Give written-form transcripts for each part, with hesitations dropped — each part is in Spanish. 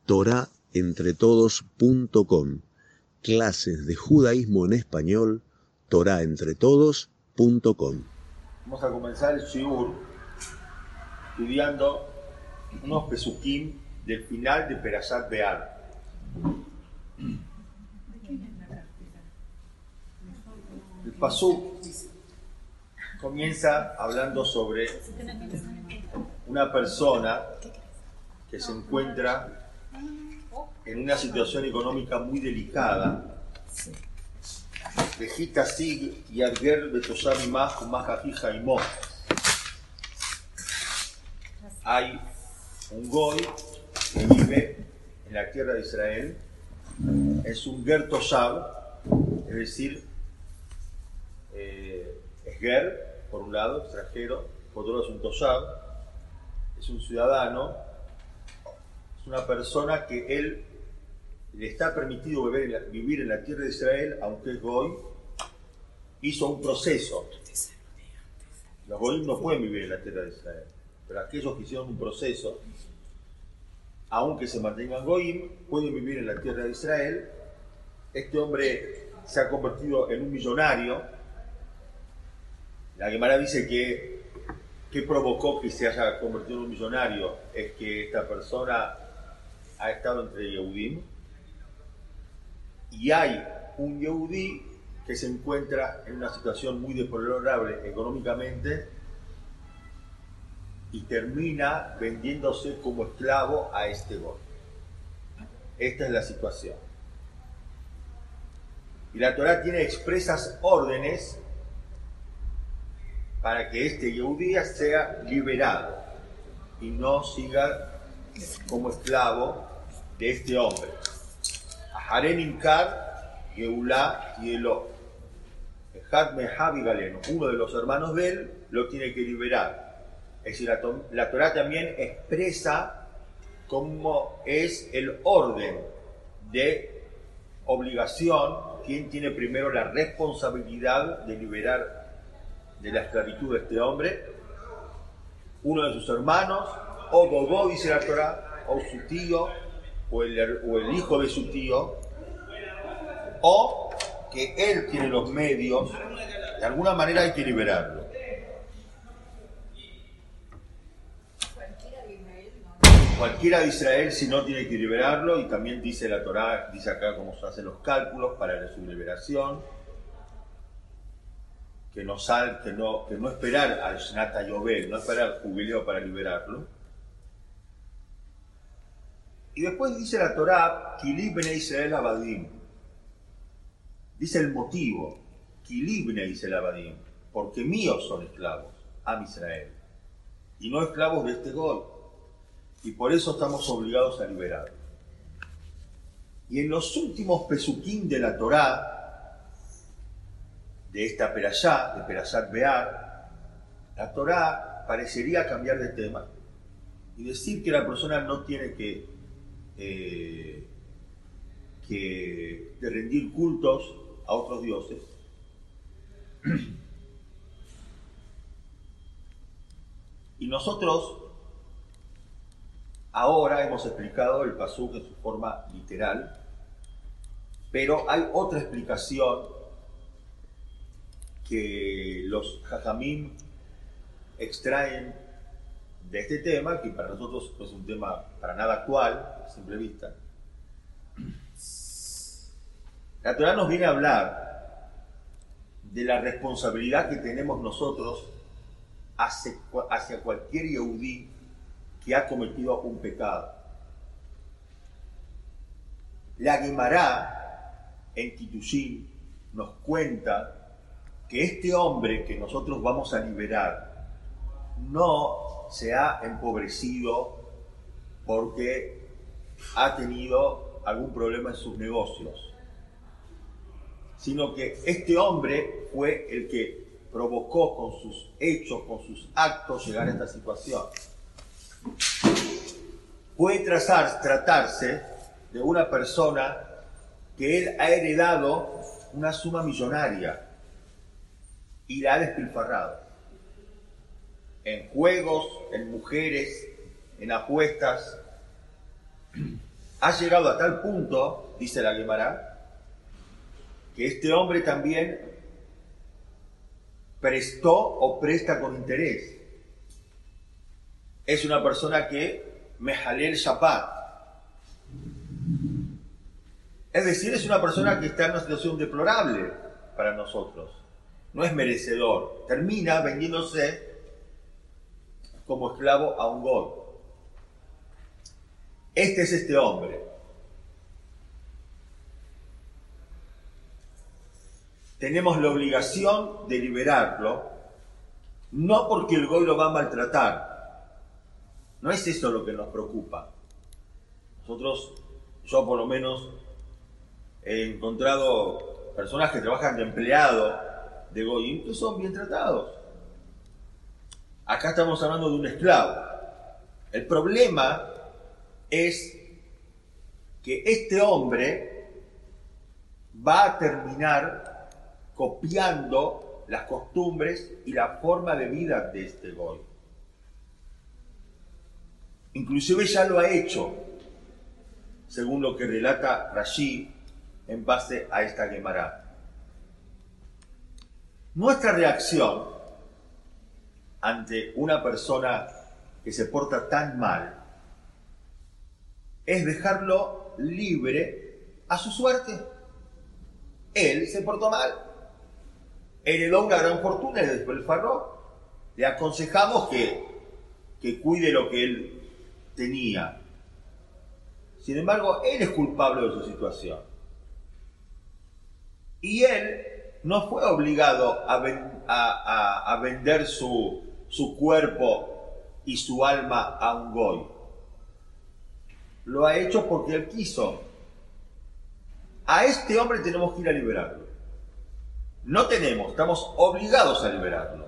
torahentretodos.com. Clases de judaísmo en español, torahentretodos.com. Vamos a comenzar el shiur estudiando unos pesukim del final de Perashat Be'ar. El pasuk comienza hablando sobre una persona que se encuentra en una situación económica muy delicada. Vejita sig y arger betosam imach umachajija imó. Hay un goy que vive en la tierra de Israel, es un ger toshav, es decir, es ger, por un lado, extranjero, por otro lado es un toshav, es un ciudadano, es una persona que él le está permitido vivir en la tierra de Israel, aunque es goy, hizo un proceso. Los goyim no pueden vivir en la tierra de Israel, pero aquellos que hicieron un proceso, aunque se mantengan goyim, pueden vivir en la tierra de Israel. Este hombre se ha convertido en un millonario. La Gemara dice que provocó que se haya convertido en un millonario es que esta persona ha estado entre Yehudim, y hay un Yehudí que se encuentra en una situación muy deplorable económicamente y termina vendiéndose como esclavo a este goy. Esta es la situación. Y la Torá tiene expresas órdenes para que este Yehudí sea liberado y no siga como esclavo de este hombre. Haren Imkar, Geulá y Eló. Uno de los hermanos de él lo tiene que liberar. Es decir, la Torá también expresa cómo es el orden de obligación, quién tiene primero la responsabilidad de liberar de la esclavitud de este hombre, uno de sus hermanos, o Dodó, dice la Torá, o su tío, o el hijo de su tío, o que él tiene los medios, de alguna manera hay que liberarlo. Cualquiera de Israel, si no, tiene que liberarlo, y también dice la Torá, dice acá cómo se hacen los cálculos para su liberación, que no esperar al Shnat HaYovel, no esperar al jubileo para liberarlo. Y después dice la Torá, Kilib bnei Israel abadim. Dice el motivo, Kilib bnei Israel abadim, porque míos son esclavos, Am Israel, y no esclavos de este goy. Y por eso estamos obligados a liberarlo. Y en los últimos pesukim de la Torá, de esta perashá, de Perashat Be'ar, la Torá parecería cambiar de tema y decir que la persona no tiene que rendir cultos a otros dioses. Y nosotros ahora hemos explicado el pasuk en su forma literal, pero hay otra explicación que los jajamim extraen de este tema, que para nosotros no es un tema para nada actual, a simple vista. La Torá nos viene a hablar de la responsabilidad que tenemos nosotros hacia cualquier Yehudí que ha cometido un pecado. La Guemará en Kitushin nos cuenta que este hombre que nosotros vamos a liberar no se ha empobrecido porque ha tenido algún problema en sus negocios, sino que este hombre fue el que provocó con sus hechos, con sus actos, llegar a esta situación. Puede tratarse de una persona que él ha heredado una suma millonaria y la ha despilfarrado en juegos, en mujeres, en apuestas. ha llegado a tal punto, dice la Guemará, que este hombre también prestó o presta con interés. Es una persona que mejalel Shabbat. Es decir, es una persona que está en una situación deplorable para nosotros. No es merecedor. Termina vendiéndose como esclavo a un goy. Este es este hombre. Tenemos la obligación de liberarlo, no porque el goy lo va a maltratar. No es eso lo que nos preocupa. Nosotros, yo por lo menos, he encontrado personas que trabajan de empleado de goy y son bien tratados. Acá estamos hablando de un esclavo. El problema es que este hombre va a terminar copiando las costumbres y la forma de vida de este goy. Inclusive ya lo ha hecho, según lo que relata Rashi en base a esta Guemará. Nuestra reacción ante una persona que se porta tan mal es dejarlo libre a su suerte. Él se portó mal, heredó una gran fortuna y despilfarró. Le aconsejamos que cuide lo que él tenía. Sin embargo, él es culpable de su situación. Y él no fue obligado a vender su cuerpo y su alma a un goy. Lo ha hecho porque él quiso. A este hombre tenemos que ir a liberarlo. No tenemos, estamos obligados a liberarlo.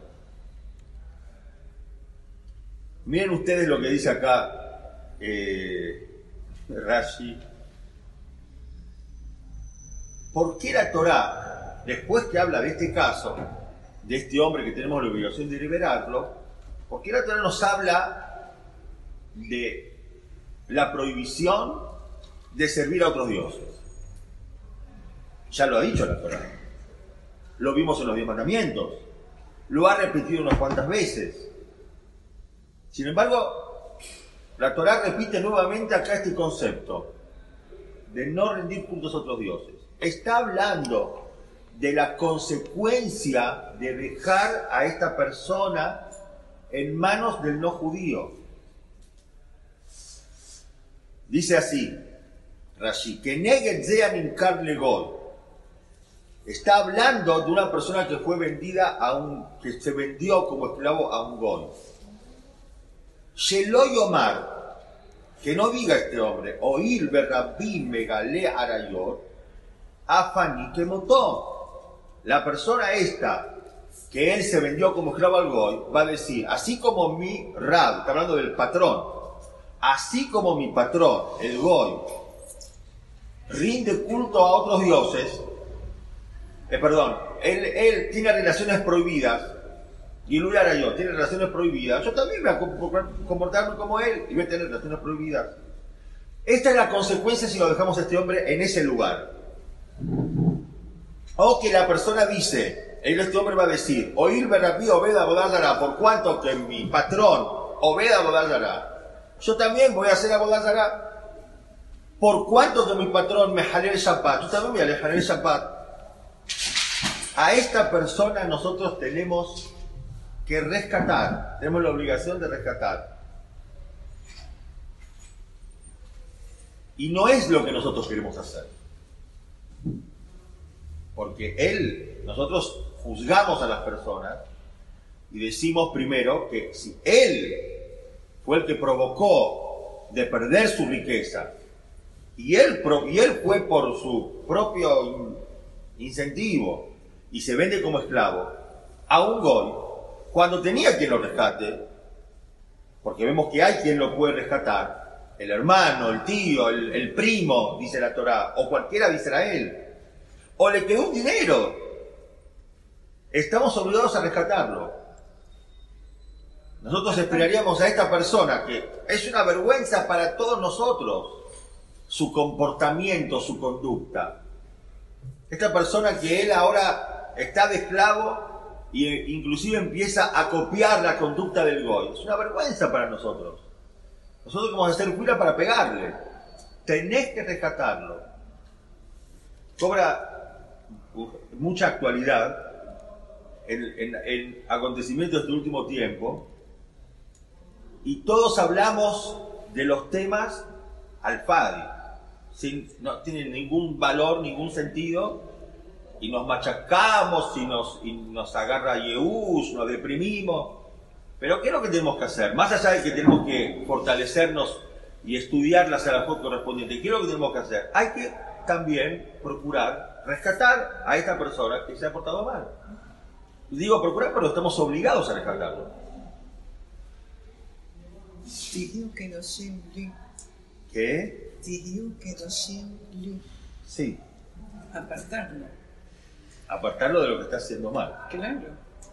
Miren ustedes lo que dice acá Rashi. ¿Por qué la Torá, después que habla de este caso, de este hombre que tenemos la obligación de liberarlo, por qué la Torá nos habla de la prohibición de servir a otros dioses? Ya lo ha dicho la Torá. Lo vimos en los 10 mandamientos. Lo ha repetido unas cuantas veces. Sin embargo, la Torá repite nuevamente acá este concepto de no rendir cultos a otros dioses. Está hablando de la consecuencia de dejar a esta persona en manos del no judío. Dice así, Rashi, que neged zea nimkar legoy. Está hablando de una persona que fue vendida que se vendió como esclavo a un goy. Shelo yomar, que no diga este hombre, oír berrabim megale arayot, afani que motó. La persona esta, que él se vendió como esclavo al goy, va a decir, así como mi rab, está hablando del patrón, así como mi patrón, el goy, rinde culto a otros dioses, él tiene relaciones prohibidas, y Luis Arayot tiene relaciones prohibidas, yo también voy a comportarme como él y voy a tener relaciones prohibidas. Esta es la consecuencia si lo dejamos a este hombre en ese lugar. O que la persona dice, este hombre va a decir, oír berrabí obeda bodazara, por cuanto que mi patrón obeda bodazara, yo también voy a hacer a bodazara. Por cuanto que mi patrón me jalé el Shabbat, yo también voy a alejar el Shabbat. A esta persona nosotros tenemos que rescatar, tenemos la obligación de rescatar. Y no es lo que nosotros queremos hacer. Porque nosotros juzgamos a las personas y decimos primero que si él fue el que provocó de perder su riqueza y él fue por su propio incentivo y se vende como esclavo a un goy, cuando tenía quien lo rescate, porque vemos que hay quien lo puede rescatar, el hermano, el tío, el primo, dice la Torá, o cualquiera de Israel, o le quedó un dinero, estamos obligados a rescatarlo. Nosotros esperaríamos a esta persona, que es una vergüenza para todos nosotros, su comportamiento, su conducta. Esta persona que él ahora está de esclavo e inclusive empieza a copiar la conducta del goy. Es una vergüenza para nosotros. Nosotros vamos a hacer fila para pegarle. Tenés que rescatarlo. Cobra mucha actualidad en acontecimientos de este último tiempo, y todos hablamos de los temas al Fadi, no tienen ningún valor, ningún sentido, y nos machacamos y nos agarra Yeús, nos deprimimos. Pero ¿qué es lo que tenemos que hacer? Más allá de que tenemos que fortalecernos y estudiar la salahot correspondiente, ¿qué es lo que tenemos que hacer? Hay que también procurar rescatar a esta persona que se ha portado mal. Digo procurar, pero estamos obligados a rescatarlo. ¿Qué? Sí. Apartarlo. Apartarlo de lo que está haciendo mal. Claro.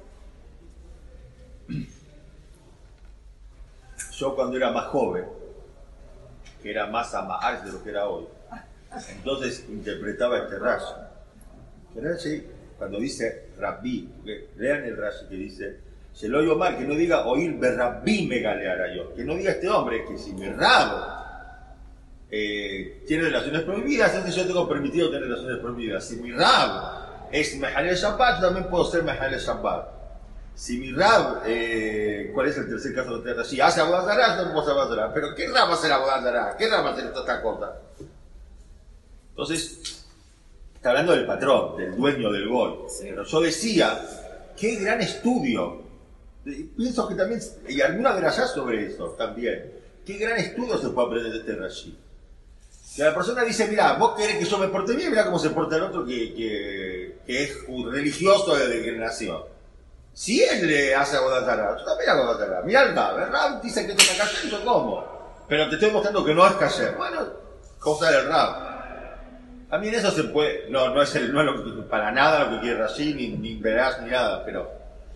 Yo cuando era más joven, que era más amahar de lo que era hoy, entonces interpretaba este rashi. Que Rashi, cuando dice Rabbi, lean el Rashi que dice, se lo oigo mal, que no diga oír berrabí me galeara yo, que no diga este hombre que si mi rabo tiene relaciones prohibidas, entonces yo tengo permitido tener relaciones prohibidas. Si mi rabo es Mehalel Shabbat, yo también puedo ser Mehalel Shabbat. Si mi rab, ¿cuál es el tercer caso de Rashi? Hace abodazará, yo no puedo hacer abodazará. Pero ¿qué rab va a hacer abodazará? ¿Qué rab va a hacer esta cosa? Entonces, está hablando del patrón, del dueño del gol. Sí. Pero yo decía, qué gran estudio. Pienso que también, y alguna verás sobre eso también, qué gran estudio se puede aprender de este Rashi. Que la persona dice, mira, vos querés que yo me porte bien, mira cómo se porta el otro que es un religioso desde que nació. Si él le hace abodazará, yo también hago abodazará. Mirá el Rab dice que esto está cayer, yo como. Pero te estoy mostrando que no es cayer. Bueno, cosa del Rab. También eso se puede, no es para nada lo que quiere Rashi, ni verás, ni nada, pero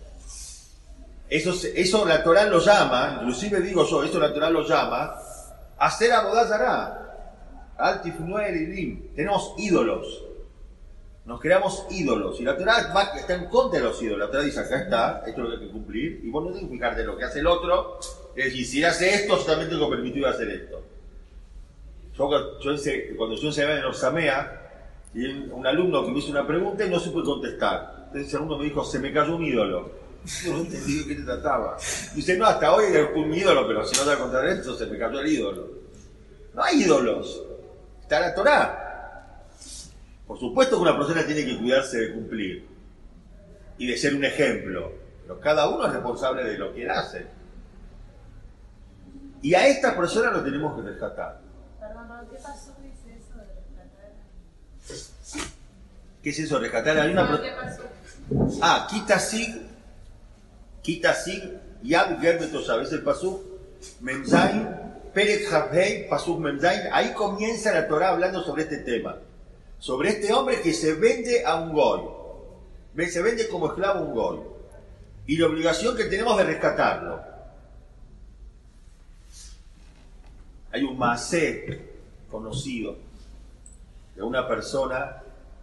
eso la Torá lo llama, inclusive digo yo, eso la Torá lo llama, hacer abodazará. Altifnuel y Lim. Tenemos ídolos. Nos creamos ídolos. Y la Torá está en contra de los ídolos. La Torá dice, acá está, esto es lo que hay que cumplir. Y vos no tenés que fijarte en lo que hace el otro. Es decir, si él hace esto, yo también tengo permitido hacer esto. Cuando yo enseñaba en Orsamea, y un alumno que me hizo una pregunta y no supe contestar. Entonces el alumno me dijo, se me cayó un ídolo. Yo no entendí de qué te trataba. Dice, no, hasta hoy es un ídolo, pero si no te voy a contar esto, se me cayó el ídolo. No hay ídolos. Está la Torá. Por supuesto que una persona tiene que cuidarse de cumplir y de ser un ejemplo, pero cada uno es responsable de lo que él hace. Y a esta persona lo tenemos que rescatar. Perdón, ¿qué pasó? ¿Qué es eso de rescatar? ¿Qué es eso de rescatar? Hay una ¿Qué pasó? Quita sig, Yad Gerbeto, ¿sabes el pasuk? Memzain, Perek Havhei, pasuk Memzain. Ahí comienza la Torá hablando sobre este tema. Sobre este hombre que se vende a un goy. Se vende como esclavo a un goy. Y la obligación que tenemos de rescatarlo. Hay un maasé conocido de una persona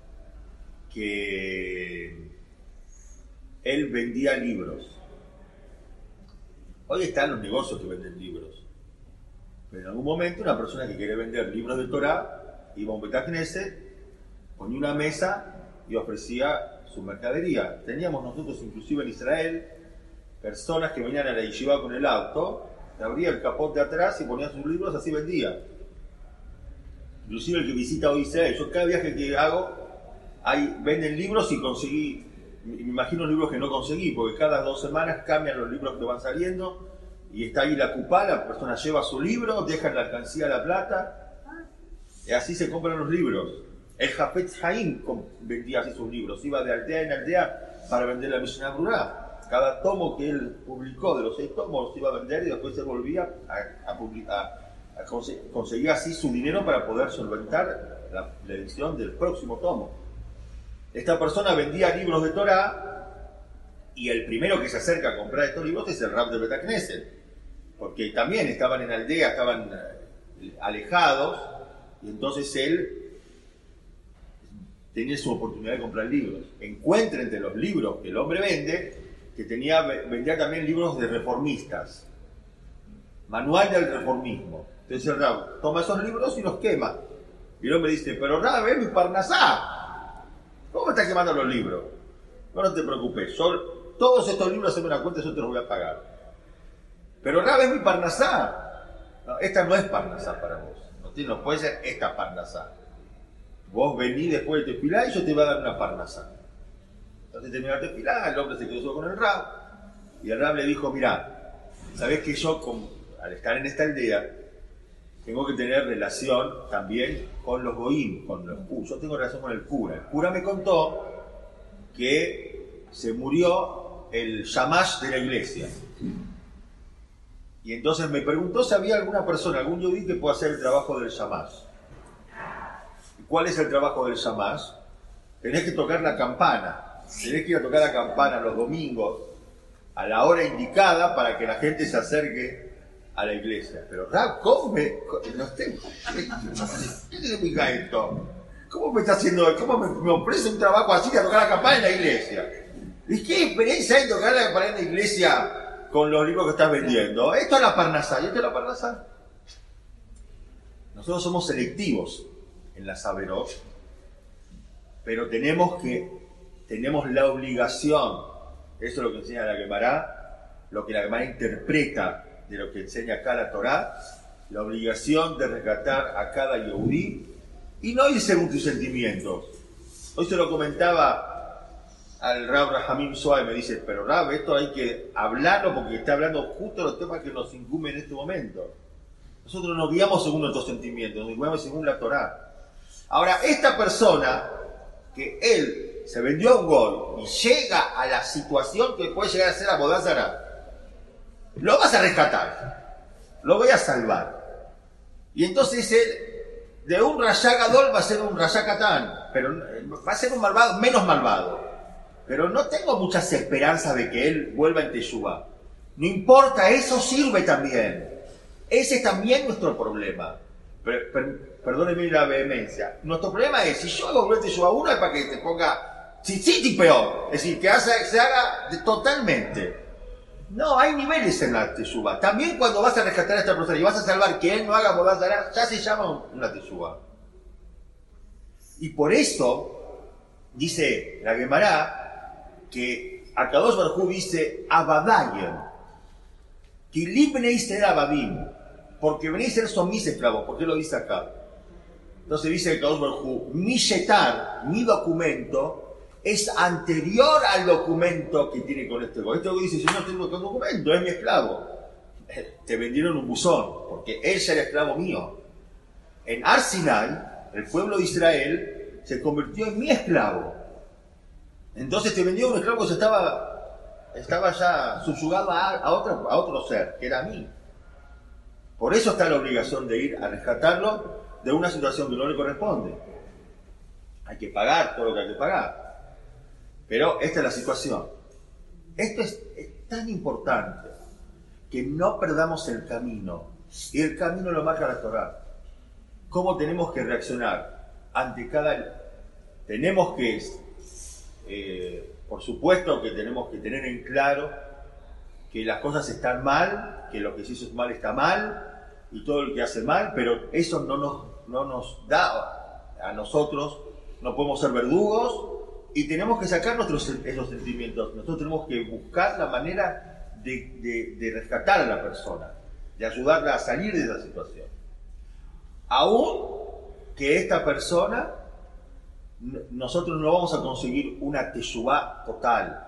que él vendía libros. Hoy están los negocios que venden libros. Pero en algún momento una persona que quiere vender libros de Torá iba a un Beit Knesset, ponía una mesa y ofrecía su mercadería. Teníamos nosotros inclusive en Israel personas que venían a la yeshiva con el auto, abría el capot de atrás y ponía sus libros, así vendía. Inclusive el que visita hoy Israel, yo cada viaje que hago, venden libros y conseguí, me imagino libros que no conseguí, porque cada 2 semanas cambian los libros que van saliendo y está ahí la cupá, la persona lleva su libro, deja en la alcancía la plata y así se compran los libros. El Hafetz Haim vendía así sus libros, iba de aldea en aldea para vender la Mishnah Brurá. Cada tomo que él publicó de los 6 tomos los iba a vender y después se volvía a conseguir así su dinero para poder solventar la edición del próximo tomo. Esta persona vendía libros de Torá y el primero que se acerca a comprar estos libros es el Rab de Beit Knesset, porque también estaban en aldea, estaban alejados Y entonces él tenía su oportunidad de comprar libros. Encuentra entre los libros que el hombre vende, que vendía también libros de reformistas. Manual del reformismo. Entonces el Rab toma esos libros y los quema. Y el hombre dice, pero Rab, es mi Parnasá. ¿Cómo me estás quemando los libros? No te preocupes, todos estos libros hacen una cuenta y yo te los voy a pagar. Pero Rab, es mi Parnasá. No, esta no es Parnasá para vos. No puede ser esta Parnasá. Vos venís después de tefilá y yo te voy a dar una Parnasá. Entonces terminó la tefilá, el hombre se quedó solo con el Rab. Y el Rab le dijo, mirá, sabés que yo al estar en esta aldea tengo que tener relación también con los goim, con los curas. Yo tengo relación con el cura. El cura me contó que se murió el shamash de la iglesia. Y entonces me preguntó si había alguna persona, algún yudí que pueda hacer el trabajo del shamash. ¿Y cuál es el trabajo del shamash? Tenés que tocar la campana. Tenés que ir a tocar la campana los domingos a la hora indicada para que la gente se acerque a la iglesia. Pero Rab, ¿cómo ¿qué significa esto? ¿Cómo me está haciendo? ¿Cómo me ofrece un trabajo así de tocar la campana en la iglesia? ¿Y qué experiencia hay tocar la campana en la iglesia con los libros que estás vendiendo? Esto es la Parnasá, ¿y esto es la Parnasá? Nosotros somos selectivos en la Saberot, pero tenemos la obligación, eso es lo que enseña la Gemara, lo que la Gemara interpreta de lo que enseña acá la Torá, la obligación de rescatar a cada Yehudí y no ir según tus sentimientos. Hoy se lo comentaba al Rab Rahamim Soay, me dice, pero Rab, esto hay que hablarlo porque está hablando justo los temas que nos incumben en este momento. Nosotros nos guiamos según nuestros sentimientos, nos guiamos según la Torá. Ahora, esta persona, que él se vendió a un gol y llega a la situación que puede llegar a ser Abodá Zará, lo vas a rescatar, lo voy a salvar. Y entonces él, de un Rashá Gadol va a ser un Rashá Katán, pero va a ser un malvado, menos malvado. Pero no tengo muchas esperanzas de que él vuelva en Teshuvá. No importa, eso sirve también. Ese es también nuestro problema. Perdónenme la vehemencia. Nuestro problema es, si yo hago volver Teshuvá uno, es para que te ponga tzitzit y peor. Es decir, que se haga totalmente. No, hay niveles en la Teshuvá. También cuando vas a rescatar a esta persona y vas a salvar que él no haga Abodá Zará, ya se llama una Teshuvá. Y por eso, dice la Gemara, que Akadosh Baruj Hu dice Abadayem, que Libnei Israel Abadim, porque Bnei Israel son mis esclavos. ¿Por qué lo dice acá? Entonces dice Akadosh Baruj Hu, mi shetar, mi documento, es anterior al documento que tiene con este gol. Este gol dice, yo no tengo un documento, es mi esclavo. Te vendieron un buzón, porque él ya era esclavo mío. En Har Sinai, el pueblo de Israel se convirtió en mi esclavo. Entonces te vendió un esclavo que estaba ya subyugado a otro ser, que era mí. Por eso está la obligación de ir a rescatarlo de una situación que no le corresponde. Hay que pagar todo lo que hay que pagar. Pero esta es la situación. Esto es tan importante que no perdamos el camino. Y el camino lo marca la Torá. ¿Cómo tenemos que reaccionar ante cada... Tenemos que... por supuesto que tenemos que tener en claro que las cosas están mal, que lo que se hizo mal está mal, y todo lo que hace mal, pero eso no nos da a nosotros, no podemos ser verdugos, y tenemos que sacar esos sentimientos. Nosotros tenemos que buscar la manera de rescatar a la persona, de ayudarla a salir de esa situación. Aún que esta persona, nosotros no vamos a conseguir una teshuvá total.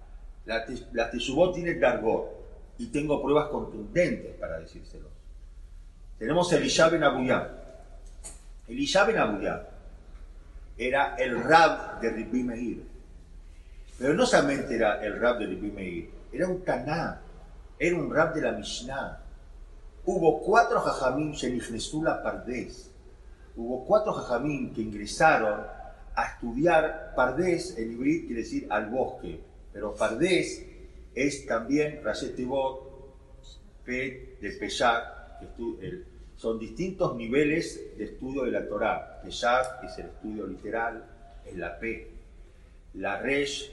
La teshuvá tiene dargot, y tengo pruebas contundentes para decírselo. Tenemos Elisha ben Abuyá. Elisha ben Abuyá era el Rab de Rabbi Meir. Pero no solamente era el Rab de Rabbi Meir, era un Taná, era un Rab de la Mishnah. Hubo 4 Jajamim Shenifnesú la Pardés. Hubo 4 Jajamim que ingresaron a estudiar Pardés, en hibrid quiere decir al bosque, pero Pardés es también Rashet Tevot, Pet de Peshak, son distintos niveles de estudio de la Torá. Peshat, que es el estudio literal, es la P. La Resh,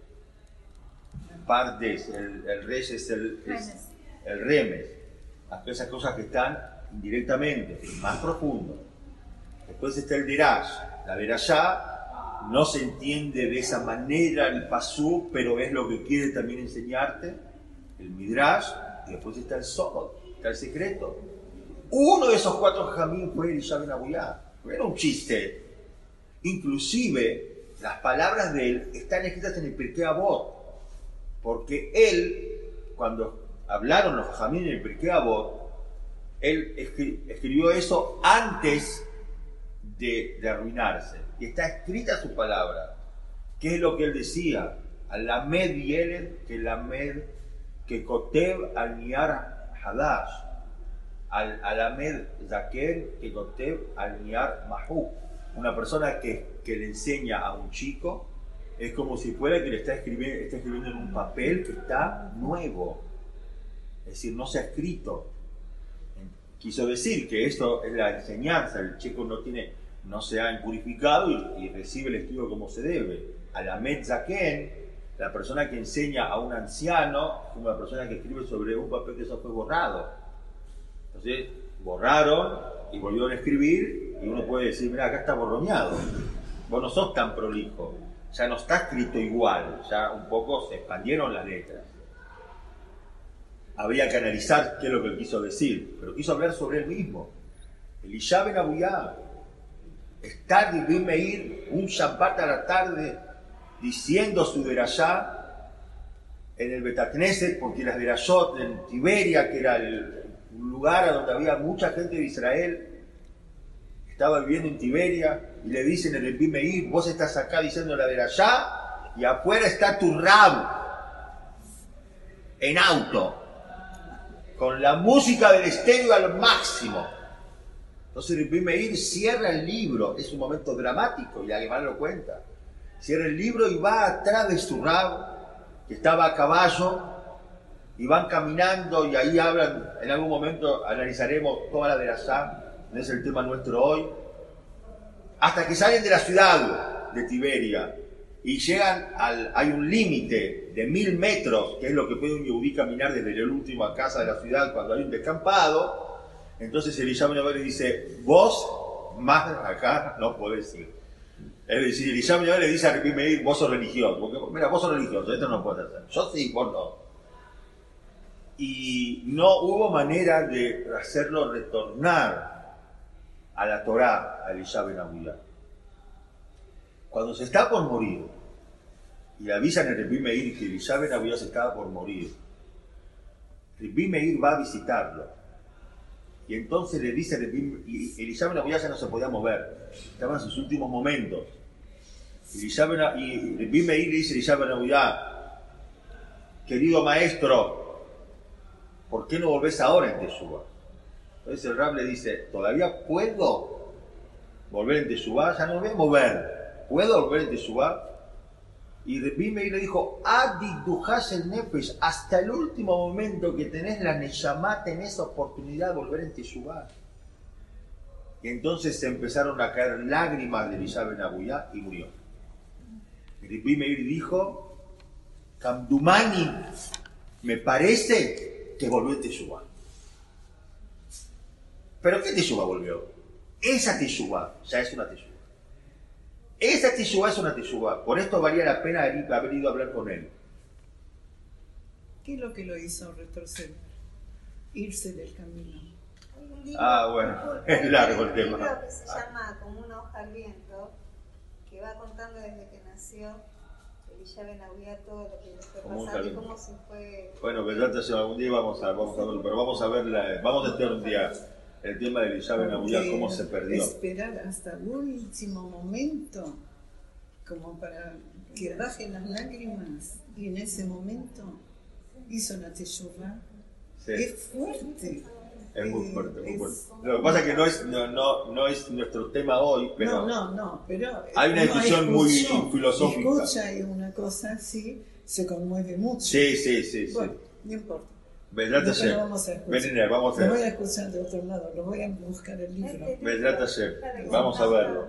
Pardes, el Resh es el Remes. Esas cosas que están indirectamente, más profundo. Después está el Derash. La Derashá no se entiende de esa manera el Pasú, pero es lo que quiere también enseñarte. El Midrash, y después está el Sod, está el secreto. Uno de esos 4 jamín fue Elisha ben Abuyá. No era un chiste. Inclusive, las palabras de él están escritas en el Pirkei Avot. Porque él, cuando hablaron los jamín en el Pirkei Avot, él escribió eso antes de arruinarse. Y está escrita su palabra. ¿Qué es lo que él decía? Alamed Yeled, que Lamed, que Kotev al Niar Hadash. Alamed Zaken, que Kotev al Niar Mahu. Una persona que le enseña a un chico es como si fuera que le está escribiendo en un papel que está nuevo. Es decir, no se ha escrito. Quiso decir que esto es la enseñanza. El chico no se ha impurificado y recibe el estudio como se debe. Alamed Zaken, la persona que enseña a un anciano, es una persona que escribe sobre un papel que eso fue borrado. Entonces, borraron y volvieron a escribir, y uno puede decir, mira, acá está borroneado. Vos no sos tan prolijo. Ya no está escrito igual, ya un poco se expandieron las letras. Habría que analizar qué es lo que él quiso decir, pero quiso hablar sobre él mismo. Elisha ben Abuyá. Estar de Ribbi Meir un Shabbat a la tarde diciendo su derashá en el Betacneset, porque las derashot en Tiberia, que era un lugar donde había mucha gente de Israel, estaba viviendo en Tiberia, y le dicen en el Ribbi Meir, vos estás acá diciendo la derashá, y afuera está tu rab, en auto, con la música del estéreo al máximo. Entonces Ribbi Meir cierra el libro, es un momento dramático, y la Gemara lo cuenta. Cierra el libro y va atrás de su rab, que estaba a caballo, y van caminando, y ahí hablan, en algún momento analizaremos toda la derashá, no es el tema nuestro hoy, hasta que salen de la ciudad de Tiberia, y llegan hay un límite de 1000 metros, que es lo que puede un yehudí caminar desde la última casa de la ciudad cuando hay un descampado. Entonces Elisha ben Abuyá le dice, vos más acá no podés ir. Es decir, Elisha ben Abuyá le dice a Ribbi Meir, vos sos religioso. Porque, mira, vos sos religioso, esto no podés hacer. Yo sí, vos no. Y no hubo manera de hacerlo retornar a la Torá, a Elisha ben Abuyá. Cuando se está por morir, y le avisan a Ribbi Meir que Elisha ben Abuyá se estaba por morir, Ribbi Meir va a visitarlo. Y entonces le dice, y Elisha ben Abuyá ya no se podía mover, estaba en sus últimos momentos. Y Ribbi Meir le dice a Elisha ben Abuyá, querido maestro, ¿por qué no volvés ahora en Teshuvá? Entonces el Rab le dice, ¿todavía puedo volver en Teshuvá? Ya no voy a mover, ¿puedo volver en Teshuvá? Y Ribbi Meir le dijo, Adi duhash el nefesh, hasta el último momento que tenés la neshama, tenés oportunidad de volver en Teshuvá. Y entonces se empezaron a caer lágrimas de Elisha ben Abuyá y murió. Y Ribbi Meir dijo, Kamdumani, me parece que volvió en Teshuvá. ¿Pero qué Teshuvá volvió? Esa Teshuvá ya es una Teshuvá. Esa Teshuvá es una Teshuvá. Por esto valía la pena haber ido a hablar con él. ¿Qué es lo que lo hizo retroceder? Irse del camino. Hay un libro, Bueno, es largo el tema. Un libro que se llama Como una hoja al viento, que va contando desde que nació Elisha ben Abuyá todo lo que le fue pasando y cómo se fue. Bueno, que ya algún día vamos a verlo, pero vamos a estudiar un día el tema de Elisha ben Abuyá, cómo se perdió. Esperar hasta el último momento, como para que bajen las lágrimas, y en ese momento hizo la Teshuvá. Sí. Es fuerte. Es muy fuerte, muy fuerte. Lo que pasa es que no es nuestro tema hoy, pero No, pero hay una discusión muy filosófica. Escucha y una cosa así, se conmueve mucho. Sí. Bueno, no importa. Vedrat Después lo Hashem. vamos a escuchar. Venener, vamos a Lo voy ver. a escuchar de otro lado, lo voy a buscar el libro. Vedrat Hashem. Vamos a verlo.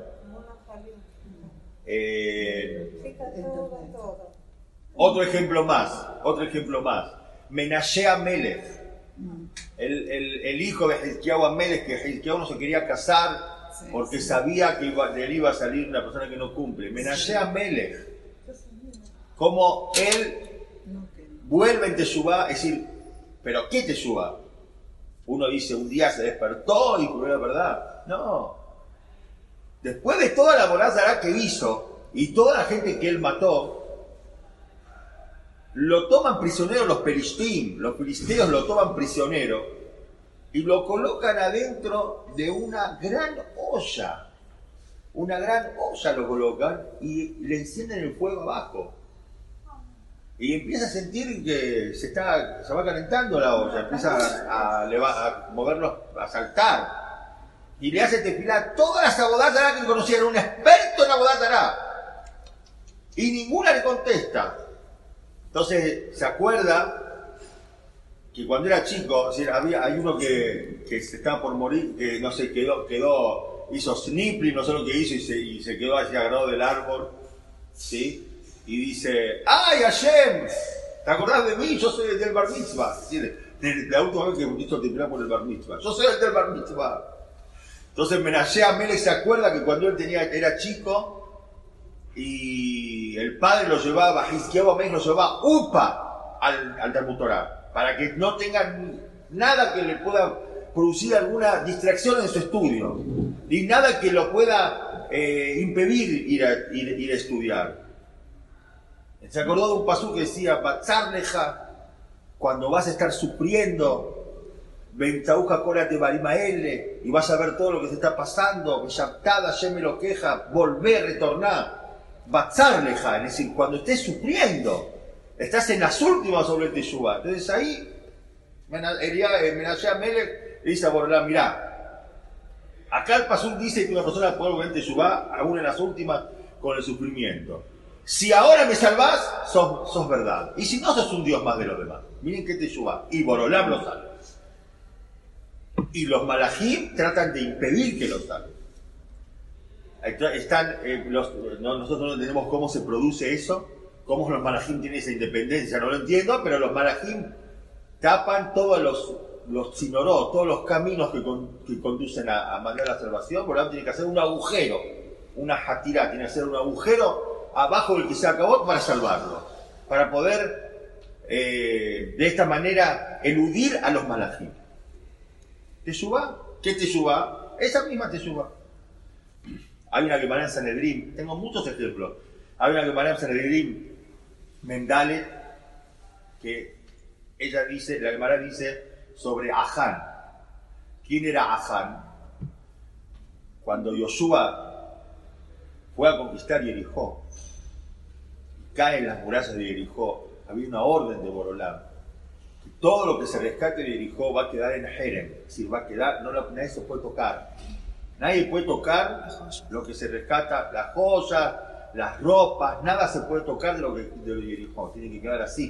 Otro ejemplo más. Menashe Amelech, el hijo de Hizkiyahu Amelech, que Hizkiyahu no se quería casar porque sabía que de él iba a salir una persona que no cumple. Menashe Amelech, como él vuelve en Teshuvá, es decir, ¿pero qué Teshuvá? Uno dice, un día se despertó y descubrió la verdad. No. Después de toda la Borá que hizo y toda la gente que él mató, lo toman prisionero los peristín, los filisteos lo toman prisionero y lo colocan adentro de una gran olla. Una gran olla lo colocan y le encienden el fuego abajo. Y empieza a sentir que se va calentando la olla, empieza a moverlos, a saltar. Y le hace tefilar todas las abodazará que conocían, un experto en abodazará. Y ninguna le contesta. Entonces se acuerda que cuando era chico, es decir, hay uno que se estaba por morir, que no sé, hizo snipling, no sé lo que hizo, y se quedó así agarrado del árbol, ¿sí? Y dice, ¡ay, Hashem! ¿Te acordás de mí? Yo soy el del Bar Mitzvah. Es decir, la última vez que hemos visto terminar por el Bar Mitzvah. Yo soy el del Bar Mitzvah. Entonces Menashe Amelech se acuerda que cuando él era chico y el padre lo llevaba, Hizkiyahu Amelech lo llevaba upa al Talmud Torah, para que no tengan nada que le pueda producir alguna distracción en su estudio, ni nada que lo pueda impedir ir a estudiar. Se acordó de un pasú que decía, Batzarleja, cuando vas a estar sufriendo, Ventauja Córate Barimaele, y vas a ver todo lo que te está pasando, Beshaptada, me lo queja, volver, retornar. Batzarleja, es decir, cuando estés sufriendo, estás en las últimas sobre el Teshuvá. Entonces ahí, Menashe Amelech le dice a Borolán, mirá, acá el pasú dice que una persona puede volver en Teshuvá, aún en las últimas, con el sufrimiento. Si ahora me salvás, sos verdad. Y si no, sos un Dios más de los demás. Miren que Teshuvá. Y Borolán lo salva. Y los malajim tratan de impedir que lo salven. Nosotros no entendemos cómo se produce eso, cómo los malajim tienen esa independencia, no lo entiendo, pero los malajim tapan todos los sinoró, todos los caminos que conducen a mandar la salvación. Borolán tiene que hacer un agujero, una jatirá, tiene que hacer un agujero abajo del que se acabó para salvarlo, para poder de esta manera eludir a los malajim. ¿Teshuvá? ¿Qué Teshuvá? Esa misma Teshuvá. Hay una Gemara en Sanedrín, tengo muchos ejemplos. Hay una Gemara en Sanedrín, Mendale, que la Gemara dice sobre Ahán. ¿Quién era Ahán? Cuando Yoshua fue a conquistar Jericó, caen las murallas de Jericó, había una orden de Borolán. Todo lo que se rescate de Jericó va a quedar en Jerem, es decir, va a quedar, nadie se puede tocar. Nadie puede tocar lo que se rescata, las joyas, las ropas, nada se puede tocar de Jericó, tiene que quedar así.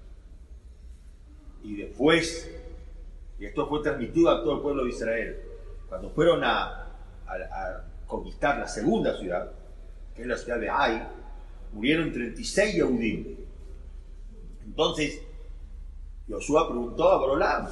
Y después, y esto fue transmitido a todo el pueblo de Israel, cuando fueron a conquistar la segunda ciudad, que es la ciudad de Ai, murieron 36 Yehudim. Entonces, Yoshua preguntó a Borolán,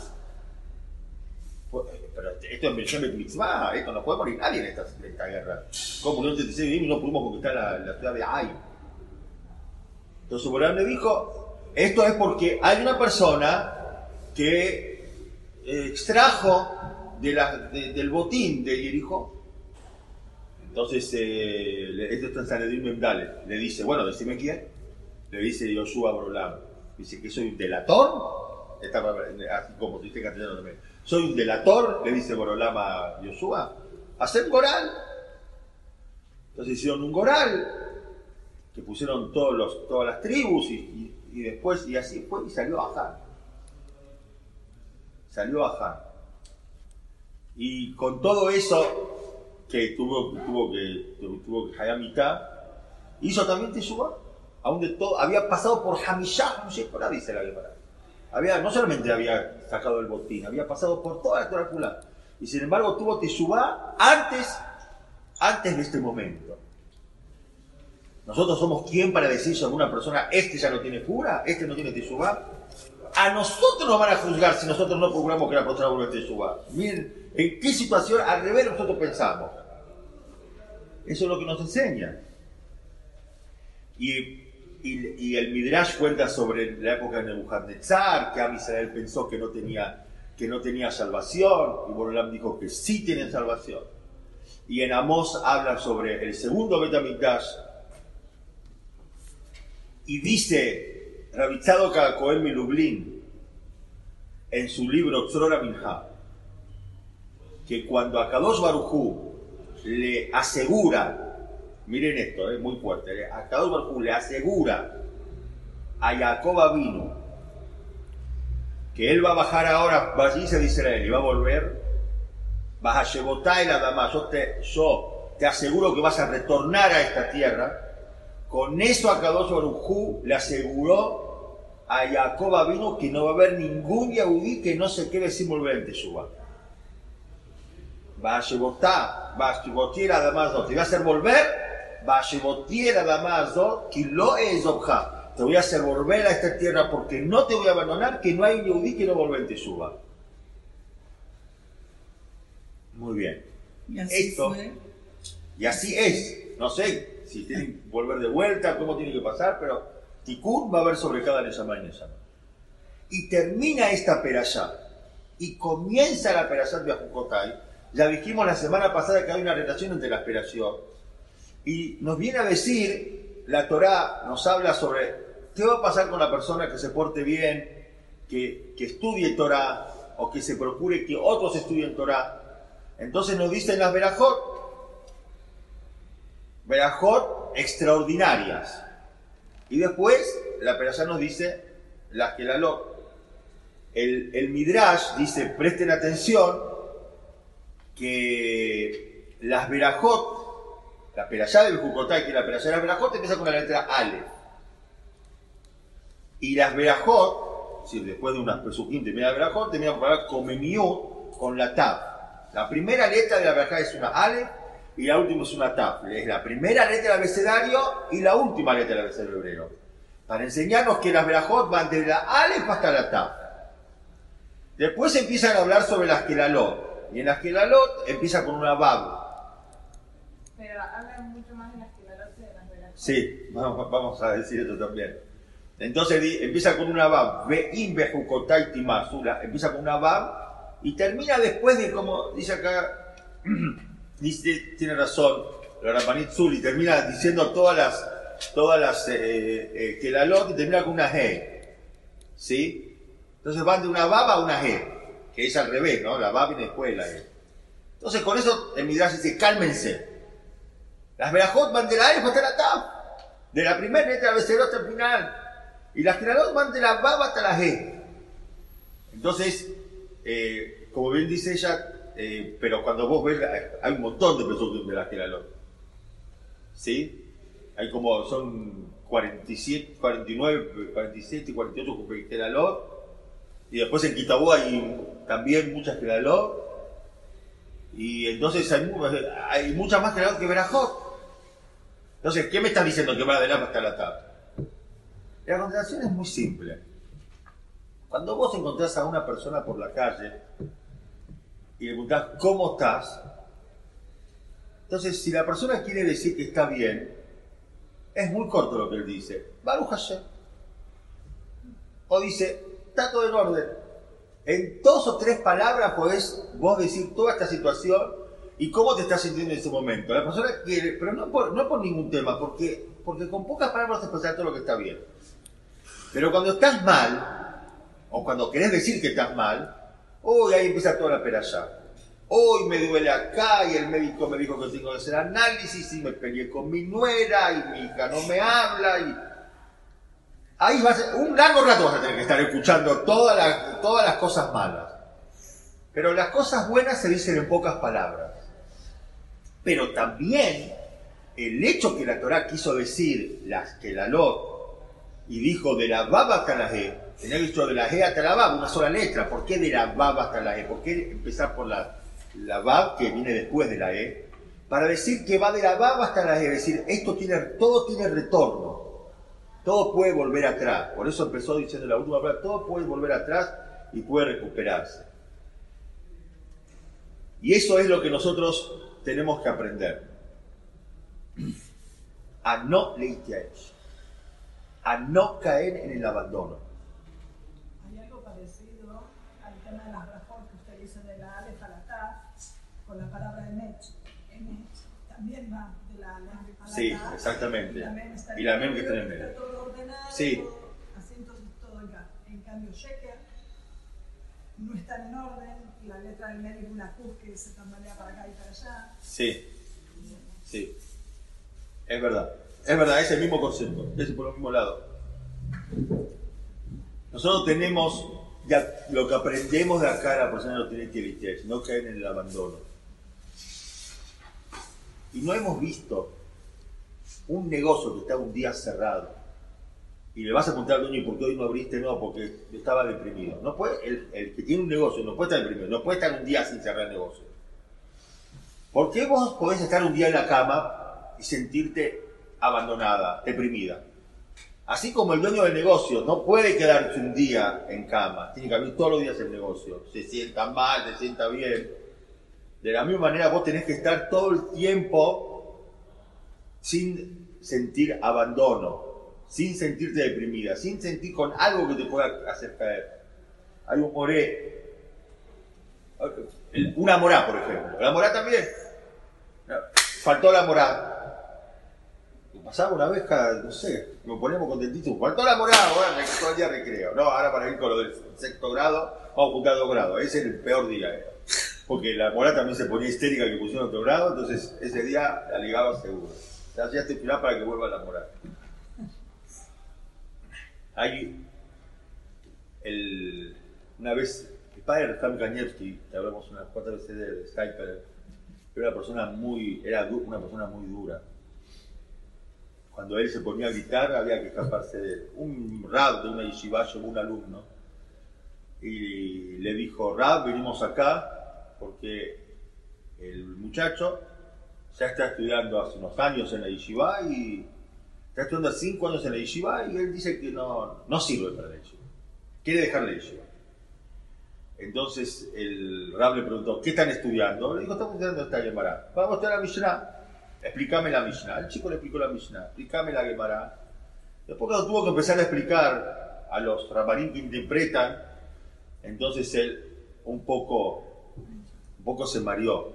pero esto es Melchem Mitzvah, esto no puede morir nadie en esta guerra. ¿Cómo murieron 36 Yehudim y no pudimos conquistar la ciudad de Ai? Entonces Borolán le dijo, esto es porque hay una persona que extrajo del botín de Jericó. Entonces, esto está en Sanedrín Memdale, le dice, bueno, decime quién. Le dice Yoshua a Borolán, dice que soy un delator, así como dice en castellano también. Soy un delator, le dice Borolán a Yoshua, hacer un goral. Entonces hicieron un goral, que pusieron todas las tribus, y después, y así fue, y salió Ahán. Salió Ahán. Y con todo eso, que tuvo que Hayam mitad, hizo también Teshuvá, aún de todo, había pasado por Hamishah, dice la Gemara. no solamente había sacado el botín, había pasado por toda la Torá Kulá. Y sin embargo tuvo Teshuvá antes de este momento. ¿Nosotros somos quién para decir sobre una persona, este ya no tiene cura, este no tiene Teshuvá? A nosotros nos van a juzgar si nosotros no procuramos que la persona vuelva a Teshuvá. Miren, en qué situación al revés nosotros pensamos. Eso es lo que nos enseña. Y el Midrash cuenta sobre la época de Nebuchadnezzar, que Amisrael pensó que no tenía salvación, y Borolam dijo que sí tienen salvación. Y en Amós habla sobre el segundo Bet HaMikdash, y dice Rabbi Tzadok HaKohen Milublin en su libro Tzror HaMincha, que cuando Akadosh Baruj Hu le asegura, miren esto, es muy fuerte, Akadosh Baruj Hu le asegura a Jacob Avinu que él va a bajar ahora, Vallice de Israel, y va a volver, vas a Shebotai la Dama, yo te aseguro que vas a retornar a esta tierra. Con eso Akadosh Baruj Hu le aseguró a Jacob Avinu que no va a haber ningún Yehudí que no se quede sin volver en Teshuvá. Va a Shebotai la Dama, te voy a hacer volver. Te voy a hacer volver a esta tierra porque no te voy a abandonar, que no hay un Yehudí que no vuelva en Teshuvá. Muy bien. Y así fue. Y así es. No sé si tienen que volver de vuelta, cómo tiene que pasar, pero Tikkun va a haber sobre cada Neshama y Neshama. Y termina esta perashá. Y comienza la perashá de Bejucotai. Ya dijimos la semana pasada que hay una relación entre las perashot. Y nos viene a decir, la Torá nos habla sobre qué va a pasar con la persona que se porte bien, que estudie Torá, o que se procure que otros estudien Torá. Entonces nos dicen las verajot extraordinarias. Y después la perashá nos dice las kelalot. El Midrash dice, presten atención, que las verajot, la perashá del Bejucotai, que la perashá de las verajot, empieza con la letra Aleph. Y las verajot, si después de unas pesuquín termina la verajot, termina con la palabra komemiut, con la Tav. La primera letra de la verajá es una Aleph y la última es una Tav. Es la primera letra del abecedario y la última letra del abecedario hebreo. Para enseñarnos que las verajot van desde la Aleph hasta la Tav. Después empiezan a hablar sobre las kelalot. Y en las kelalot empieza con una Bab. Pero hablan mucho más de las kelalot que de las verajot. Sí, vamos a decir esto también. Entonces empieza con una Bab. Ve'im bejucotai timasula. Empieza con una Bab y termina después de, como dice acá, dice, tiene razón, la Rabbanit Zuli, termina diciendo todas las kelalot y termina con una He. ¿Sí? Entonces van de una Bab a una He, que es al revés, ¿no? La Bab viene después de la He. Entonces con eso el Midrash dice, cálmense. Las verajot van de la Aleph hasta la Tav, de la primera letra del abecedario hasta el final. Y las kelalot van de la Bab hasta la He. Entonces, como bien dice ella, pero cuando vos ves, hay un montón de personas de las kelalot. ¿Sí? Hay como, son 47, 49, 47 y 48 kelalot. Y después en Kitabú hay también muchas kelalot. Y entonces hay muchas más kelalot que verajot. Entonces, ¿qué me estás diciendo que va de la hasta la Tav? La contestación es muy simple. Cuando vos encontrás a una persona por la calle y le preguntás ¿cómo estás? Entonces, si la persona quiere decir que está bien, es muy corto lo que él dice. Baruch Hashem. O dice, está todo en orden. En 2 o 3 palabras podés vos decir toda esta situación y cómo te estás sintiendo en ese momento. La persona quiere, pero no por ningún tema, porque con pocas palabras te expresar todo lo que está bien. Pero cuando estás mal, o cuando querés decir que estás mal, hoy ahí empieza toda la perashá. Hoy me duele acá y el médico me dijo que tengo que hacer análisis y me peleé con mi nuera y mi hija no me habla y... Ahí un largo rato vas a tener que estar escuchando todas las cosas malas. Pero las cosas buenas se dicen en pocas palabras. Pero también el hecho que la Torá quiso decir las kelalot y dijo de la Bab hasta la He, Tenía que ir de la E hasta la Vav, una sola letra. ¿Por qué de la Vav hasta la E? ¿Por qué empezar por la Vav, que viene después de la E? Para decir que va de la Vav hasta la E. Es decir, todo tiene retorno. Todo puede volver atrás. Por eso empezó diciendo la última palabra, todo puede volver atrás y puede recuperarse. Y eso es lo que nosotros tenemos que aprender. A no leiteash. A no caer en el abandono. Hay algo parecido al tema de las brajot que usted dice de la Aleph a la Taf, con la palabra emet. Emet también va de la Aleph a la Taf. Sí, exactamente. Y la mem que está en el medio. Está todo ordenado, sí. Acentos y todo acá. En cambio, sheker no está en orden, y la letra del medio es una Kuf que se tambalea para acá y para allá. Sí, sí. Es verdad, es el mismo concepto, es por el mismo lado. Nosotros tenemos, ya lo que aprendemos de acá, la persona no tiene que evitar, no caer en el abandono. Y no hemos visto un negocio que está un día cerrado y le vas a preguntar al dueño, ¿y por qué hoy no abriste? No, porque estaba deprimido. No puede, el que tiene un negocio no puede estar deprimido, no puede estar un día sin cerrar el negocio. ¿Por qué vos podés estar un día en la cama y sentirte abandonada, deprimida? Así como el dueño del negocio no puede quedarse un día en cama, tiene que abrir todos los días el negocio, se sienta mal, se sienta bien. De la misma manera vos tenés que estar todo el tiempo sin sentir abandono, sin sentirte deprimida, sin sentir con algo que te pueda hacer caer. Hay un moré, una morá, por ejemplo. La morá también. Faltó la morá. Pasaba una vez cada, no sé, nos ponemos contentitos. Faltó la morá, bueno, todo el día recreo. No, ahora para ir con lo del sexto grado, vamos a juntar 2 grados. Ese es el peor día. Porque la morá también se ponía histérica que pusieron otro grado, entonces ese día la ligaba seguro. Se hacía este final para que vuelva la morá. Una vez, el padre de Reham Kanievski, que hablamos unas 4 veces de Skype, era una persona muy dura. Cuando él se ponía a gritar, había que escaparse de él. Un Rab de una yeshiva llevó un alumno y le dijo, Rab, venimos acá porque el muchacho ya está estudiando hace unos años en la yeshiva y está estudiando 5 años en la yeshiva y él dice que no sirve para la yeshiva. Quiere dejar la yeshiva. Entonces el Rab le preguntó, ¿qué están estudiando? Le dijo, estamos estudiando esta Gemara. Vamos a estudiar la Mishnah. Explícame la Mishnah. El chico le explicó la Mishnah. Explícame la Gemara. Después cuando tuvo que empezar a explicar a los rabanim que interpretan, entonces él un poco se mareó.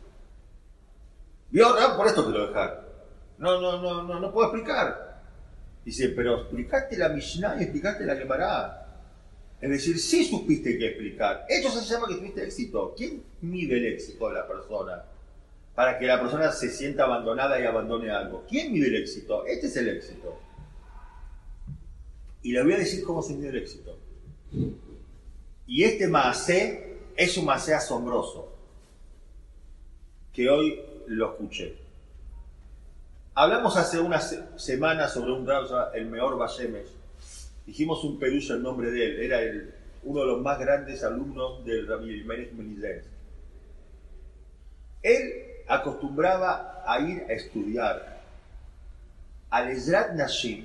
¿Vio, Rab? Por esto quiero dejar. No puedo explicar. Dice, pero explicaste la Mishnah y explicaste la Gemara. Es decir, sí supiste que explicar. Esto se llama que tuviste éxito. ¿Quién mide el éxito de la persona? Para que la persona se sienta abandonada y abandone algo. ¿Quién mide el éxito? Este es el éxito. Y le voy a decir cómo se mide el éxito. Y este maasé es un maasé asombroso. Que hoy lo escuché. Hablamos hace unas semanas sobre un rab, el Meor Bashemesh. Dijimos un perucho el nombre de él. Era uno de los más grandes alumnos del Rabbi Meir Menizes. Él acostumbraba a ir a estudiar al Ezrat Nashim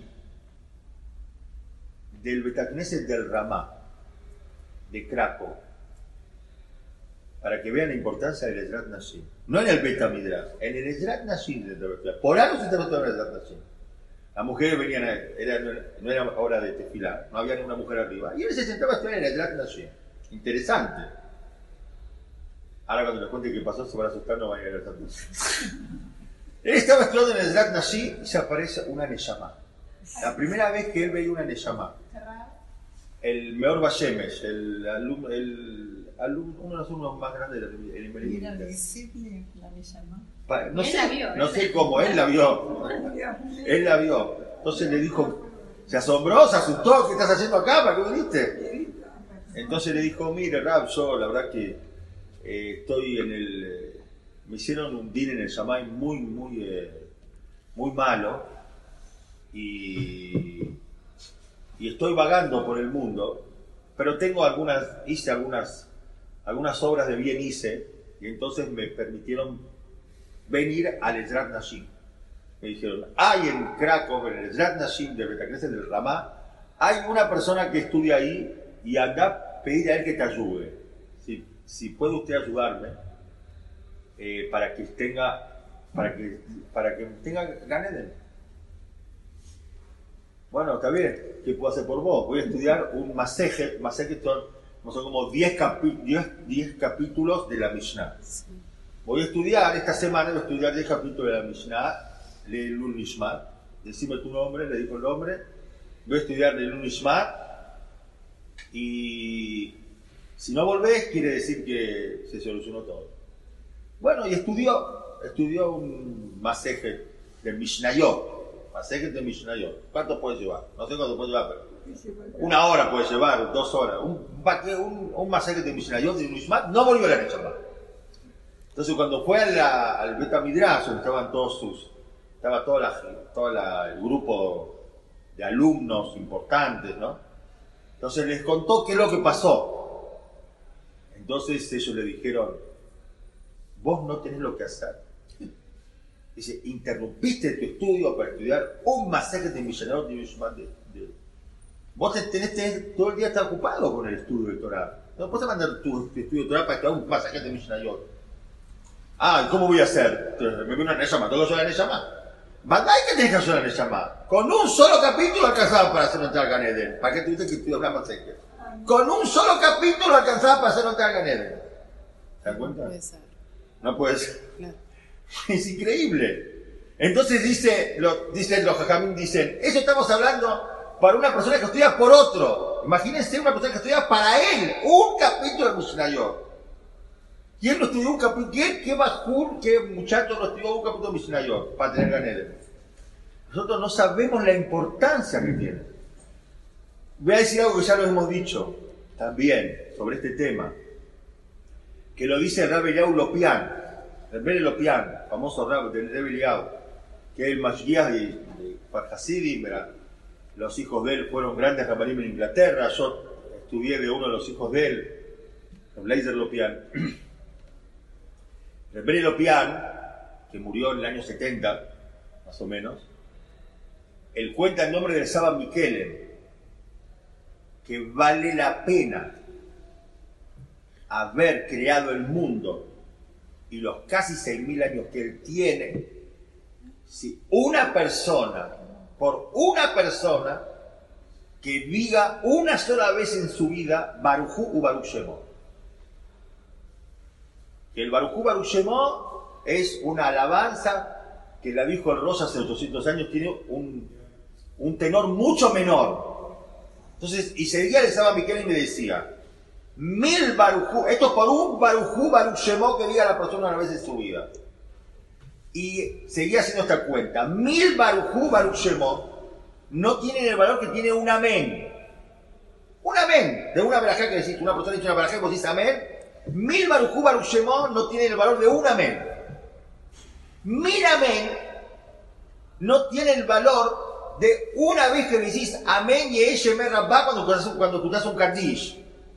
del Betacneset del Ramá de Krakow, para que vean la importancia del Ezrat Nashim. No en el Betamidrash, en el Ezrat Nashim. Por algo se trató del Ezrat Nashim. Las mujeres venían, no era hora de tefilá, no había ninguna mujer arriba. Y él se sentaba a estudiar en el Ezrat Nashim. Interesante. Ahora cuando les cuente qué pasó se van a asustar, no van a ir a ver tanto. Él estaba estudiando en el Ezrat Nashim y se aparece una Neshama. La primera vez que él veía una Neshama. El Meor Bashemesh, uno de los alumnos más grandes del Imerim. ¿Era visible la Neshama? No sé cómo, él la vio. Él la vio. Entonces le dijo, se asombró, se asustó, ¿qué estás haciendo acá? ¿Para qué viniste? Entonces le dijo, mire Rab, yo la verdad que estoy me hicieron un din en el Shamay muy malo y y estoy vagando por el mundo, pero hice algunas obras de bien hice, y entonces me permitieron venir al Ezrat Nashim. Me dijeron, hay en Krakow, en el Ezrat Nashim de Beit Knesset del Ramá, hay una persona que estudia ahí y anda a pedir a él que te ayude. Si puede usted ayudarme para que tenga Gan Eden. Bueno, está bien, ¿qué puedo hacer por vos? Voy a estudiar un Masejet son como 10 capítulos de la Mishnah. Sí. Voy a estudiar, esta semana voy a estudiar 10 capítulos de la Mishnah, Leilul Nishmat. Decime tu nombre, le digo el nombre. Voy a estudiar Leilul Nishmat y si no volvés quiere decir que se solucionó todo. Bueno, y estudió un Masejet de Mishnayot. Masejet de Mishnayot. ¿Cuánto puede llevar? No sé cuánto puede llevar, pero 1 hora puede llevar, 2 horas. Un Masejet de Mishnayot de Nishmat no volvió a la Neshama. Entonces cuando fue al Beta Midrash, donde estaban estaba todo el grupo de alumnos importantes, ¿no? Entonces les contó qué es lo que pasó. Entonces ellos le dijeron, vos no tenés lo que hacer. Dice, interrumpiste tu estudio para estudiar un Masejet de Mishnayot de Nishmat. Vos todo el día estás ocupado con el estudio de Torah. No puedes mandar tu estudio de Torah para estudiar un Masejet de Mishnayot. ¿Y cómo voy a hacer? Me viene una Neshama, ¿tengo que hacer la Neshama? ¿Bandai que tenés que hacer la Neshama? Con un solo capítulo alcanzaba para hacer entrar Gan Eden. ¿Para qué tuviste que estudiar una Masejet? Con un solo capítulo alcanzaba para hacer entrar Gan Eden. ¿Se dan cuenta? No puede ser. Claro. Es increíble. Entonces los Jajamim dicen, eso estamos hablando para una persona que estudia por otro. Imagínense una persona que estudia para él un capítulo de Mishnayot. ¿Quién no estudió un capítulo? ¿Qué muchacho no estudió un capítulo de Mishnayot para tener Gan Eden? Nosotros no sabemos la importancia que tiene. Voy a decir algo que ya lo hemos dicho también sobre este tema, que lo dice el Rabbi Eliyahu Lopian, famoso Rabbi del Rebbe Eliyahu, que es el Mashgiach de Hasidim. Los hijos de él fueron grandes Ramarim en Inglaterra. Yo estudié de uno de los hijos de él, el Leizer Lopian. Rebbe Lopian, que murió en el año 70, más o menos, él cuenta el nombre de Saba Miquelem, que vale la pena haber creado el mundo y los casi 6.000 años que él tiene, si por una persona que diga una sola vez en su vida Barujú u Baruch Shemo. Que el Barujú Baruch Shemo es una alabanza que la dijo el Rosh hace 800 años, tiene un tenor mucho menor. Entonces, y seguía el Saba Miquel y me decía, 1000 Barujú, esto por un Barujú Baruch Shemo que diga la persona una vez en su vida. Y seguía haciendo esta cuenta, 1000 Barujú Baruch Shemo no tienen el valor que tiene un amén. Un amén, de una verajá que decís, una persona dice una verajá y vos decís amén. 1000 Barujú Baruch Shemo no tienen el valor de un amén. 1000 amén no tiene el valor de una vez que decís amén y Yeshemer Rabbah cuando escuchás un Kaddish.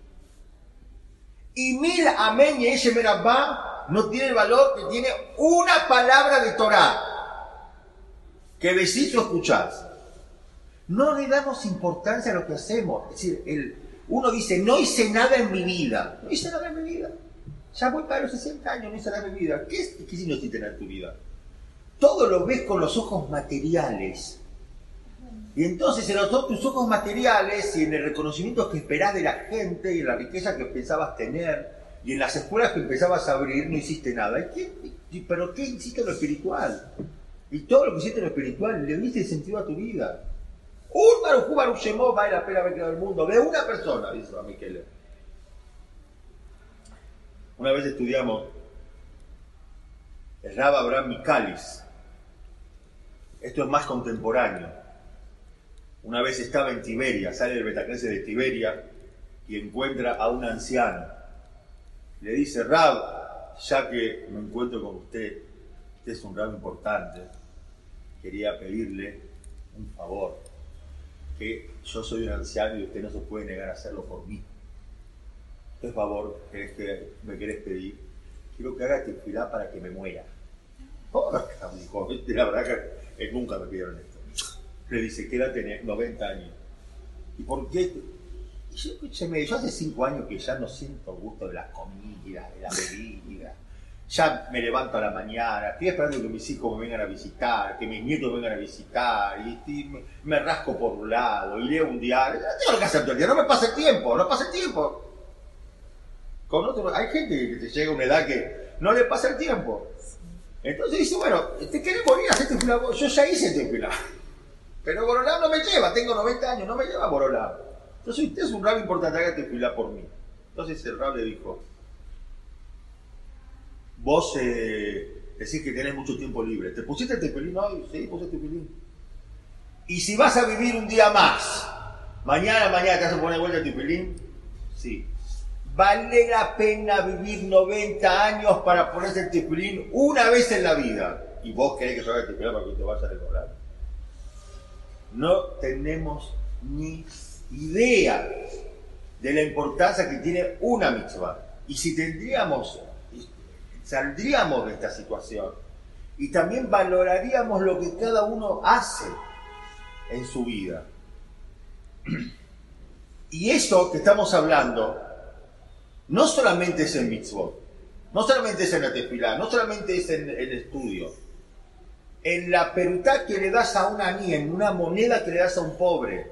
Y 1000 amén y Yeshemer Rabbah no tiene el valor que tiene una palabra de Torah que decís o escuchás. No le damos importancia a lo que hacemos. Es decir, uno dice, no hice nada en mi vida. No hice nada en mi vida. Ya voy para los 60 años, no hice nada en mi vida. ¿Qué signo hiciste en tu vida? Todo lo ves con los ojos materiales. Y entonces en tus ojos materiales y en el reconocimiento que esperás de la gente y en la riqueza que pensabas tener y en las escuelas que empezabas a abrir, no hiciste nada. ¿Pero qué hiciste en lo espiritual? Y todo lo que hiciste en lo espiritual, le diste sentido a tu vida. Un Barujú Baruch Shemo vale la pena haber creado el mundo. De una persona, dice a Miquel. Una vez estudiamos el Rab Abraham Mikalis. Esto es más contemporáneo. Una vez estaba en Tiberia, sale del Beit Knesset de Tiberia y encuentra a un anciano. Le dice, Rab, ya que me encuentro con usted es un Rab importante, quería pedirle un favor. que yo soy un anciano y usted no se puede negar a hacerlo por mí. Por favor, me querés pedir, quiero que haga tefilá para que me muera. Oh, dijo, la verdad que nunca me pidieron esto. Le dice, ¿qué edad tenés? 90 años. ¿Y por qué? Y yo, escúcheme, yo hace 5 años que ya no siento el gusto de la comida, de la bebida. Ya me levanto a la mañana, estoy esperando que mis hijos me vengan a visitar, que mis nietos vengan a visitar, y me rasco por un lado, y leo un diario. No tengo que hacer todo el día, no me pasa el tiempo, no pasa el tiempo. Hay gente que te llega a una edad que no le pasa el tiempo. Entonces dice, bueno, ¿te querés morir? Hacete tefilá. Yo ya hice tefilá. Pero Borolá no me lleva, tengo 90 años, no me lleva Borolá. Entonces usted es un rab importante, haga tefilá por mí. Entonces el rab le dijo, vos decís que tenés mucho tiempo libre. ¿Te pusiste el tefilín hoy? Sí, puse el tefilín. Y si vas a vivir un día más, mañana te vas a poner de vuelta el tefilín, sí. ¿Vale la pena vivir 90 años para ponerse el tefilín una vez en la vida? ¿Y vos querés que yo haga el tefilín para que te vayas a recordar? No tenemos ni idea de la importancia que tiene una mitzvah. Y si saldríamos de esta situación y también valoraríamos lo que cada uno hace en su vida. Y eso que estamos hablando no solamente es en mitzvot, no solamente es en la tefilá, no solamente es en el estudio. En la perutá que le das a un aní, en una moneda que le das a un pobre.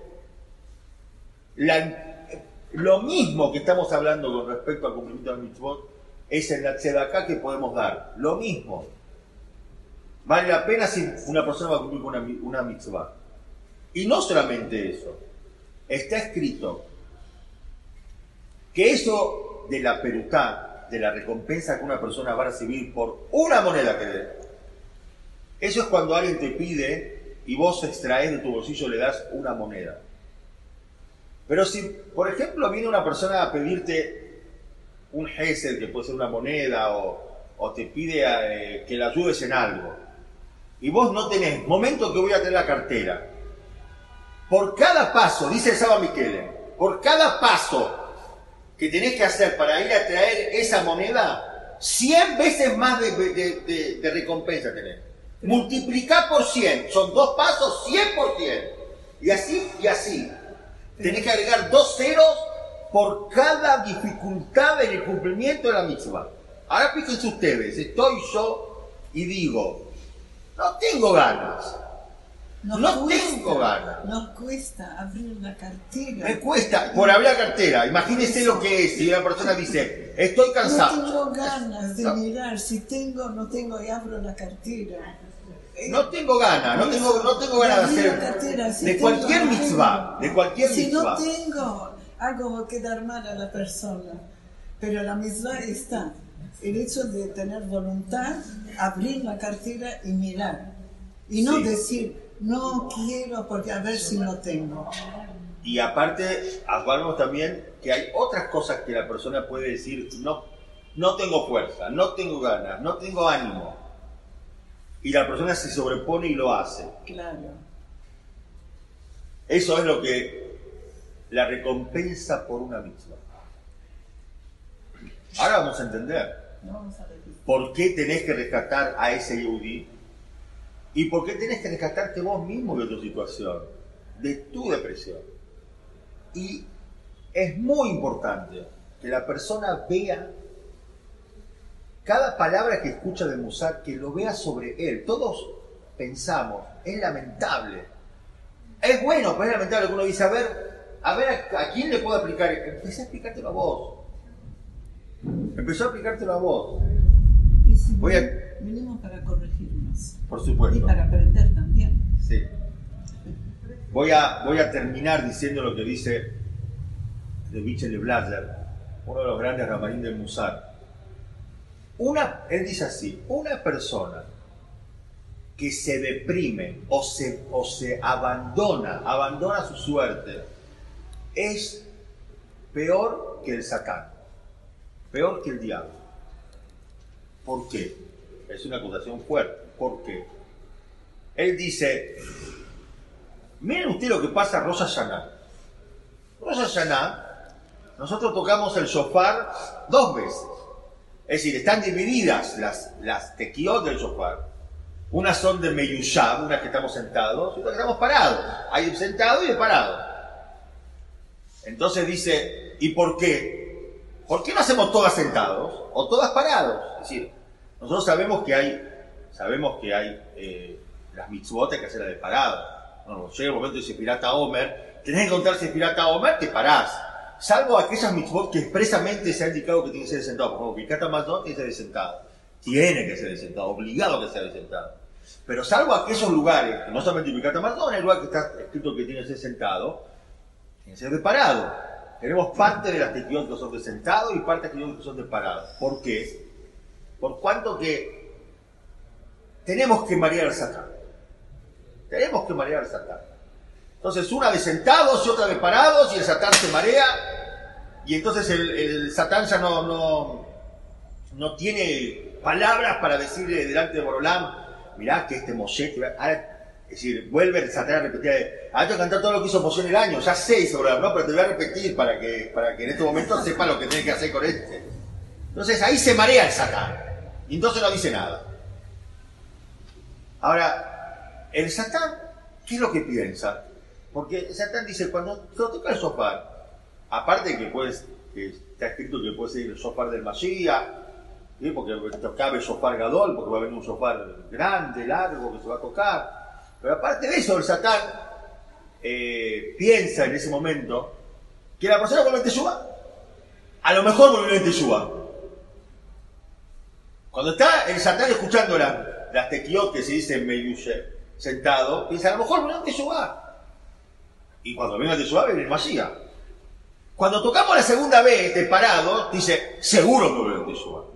Lo mismo que estamos hablando con respecto al cumplimiento del mitzvot es en la tzedaká que podemos dar. Lo mismo. Vale la pena si una persona va a cumplir con una mitzvah. Y no solamente eso. Está escrito que eso de la perutá, de la recompensa que una persona va a recibir por una moneda que dé, eso es cuando alguien te pide y vos extraes de tu bolsillo, le das una moneda. Pero si, por ejemplo, viene una persona a pedirte un gesed, que puede ser una moneda, o te pide que la ayudes en algo, y vos no tenés, momento que voy a tener la cartera, por cada paso, dice el Saba Miquele, por cada paso que tenés que hacer para ir a traer esa moneda, 100 veces más de recompensa tenés. Multiplicá por 100, son 2 pasos, 100%. Y así. Tenés que agregar 2 ceros por cada dificultad en el cumplimiento de la mitzvah. Ahora fíjense ustedes, estoy yo y digo, no tengo ganas. Tengo ganas. Nos cuesta abrir la cartera. Me cuesta, por abrir la cartera. Imagínense lo que es. Si una persona dice, estoy cansado. No tengo ganas de mirar. Si tengo, no tengo y abro la cartera. No tengo ganas, no tengo ganas de hacer de cualquier mitzvah. Si no tengo, hago quedar mal a la persona. Pero la mitzvah está. El hecho de tener voluntad, abrir la cartera y mirar. Y no decir, no quiero porque a ver si no tengo. Y aparte, hablamos también que hay otras cosas que la persona puede decir, no tengo fuerza, no tengo ganas, no tengo ánimo. Y la persona se sobrepone y lo hace. Claro. Eso es lo que la recompensa por una mitzvah. Ahora vamos a entender por qué tenés que rescatar a ese yehudí y por qué tenés que rescatarte vos mismo de tu situación, de tu depresión. Y es muy importante que la persona vea cada palabra que escucha de Musar, que lo vea sobre él. Todos pensamos, es lamentable. Es bueno, pero es lamentable que uno dice, a ver a quién le puedo aplicar. Empecé a explicártelo a vos. Empezó a aplicártelo a vos. Y si venimos para corregirnos. Por supuesto. Y para aprender también. Sí. Voy a terminar diciendo lo que dice de Michel Blaser, uno de los grandes ramarín del Musar. Él dice así, una persona que se deprime o se abandona su suerte, es peor que el Satán, peor que el diablo. ¿Por qué? Es una acusación fuerte. ¿Por qué? Él dice, Miren ustedes lo que pasa a Rosh Hashanah. Rosh Hashanah, nosotros tocamos el shofar 2 veces. Es decir, están divididas las tequiot del shofar. Unas son de Meyushab, unas que estamos sentados, y otras que estamos parados. Hay de sentado y de parado. Entonces dice, ¿y por qué? ¿Por qué no hacemos todas sentados o todas parados? Es decir, nosotros sabemos que hay las mitzvot, hay que hacerlas de parado. Bueno, llega el momento de Sefirata Omer, tenés que contar Sefirata Omer, te parás. Salvo aquellas mitzvot que expresamente se ha indicado que tiene que ser de sentado. Por ejemplo, Birkat Hamazon tiene que ser de sentado. Tiene que ser de sentado, obligado a que sea de sentado. Pero salvo aquellos lugares, que no solamente Birkat Hamazon, el lugar que está escrito que tiene que ser sentado, tiene que ser de parado. Tenemos parte de las tequiot que son de sentado y parte de las tequiot que son de parado. ¿Por qué? Por cuanto que tenemos que marear al Satán. Tenemos que marear al Satán. Entonces, una de sentados y otra de parados, y el Satán se marea, y entonces el Satán ya no tiene palabras para decirle delante de Borolam, mirá que este Moshe, ahora, es decir, vuelve el Satán a repetir, hay que cantar todo lo que hizo Moshe en el año, ya sé, Borolam, no, pero te voy a repetir para que en este momento sepa lo que tiene que hacer con este. Entonces ahí se marea el Satán, y entonces no dice nada. Ahora, el Satán, ¿qué es lo que piensa? Porque el Satán dice, cuando toca el shofar, aparte que está escrito que puede ser el shofar del Mashiach, ¿sí? Porque cabe el shofar Gadol, porque va a venir un shofar grande, largo, que se va a tocar. Pero aparte de eso, el Satán piensa en ese momento que la persona vuelve en Teshuvá. A lo mejor volvió en Teshuvá. Cuando está el Satán escuchando las tequiot que se dice en Meyushe, sentado, piensa, a lo mejor volvió en Teshuvá. Y cuando venga el Teshuvá, viene el Mashiach. Cuando tocamos la segunda vez de parado, dice, seguro que volvió en Teshuvá.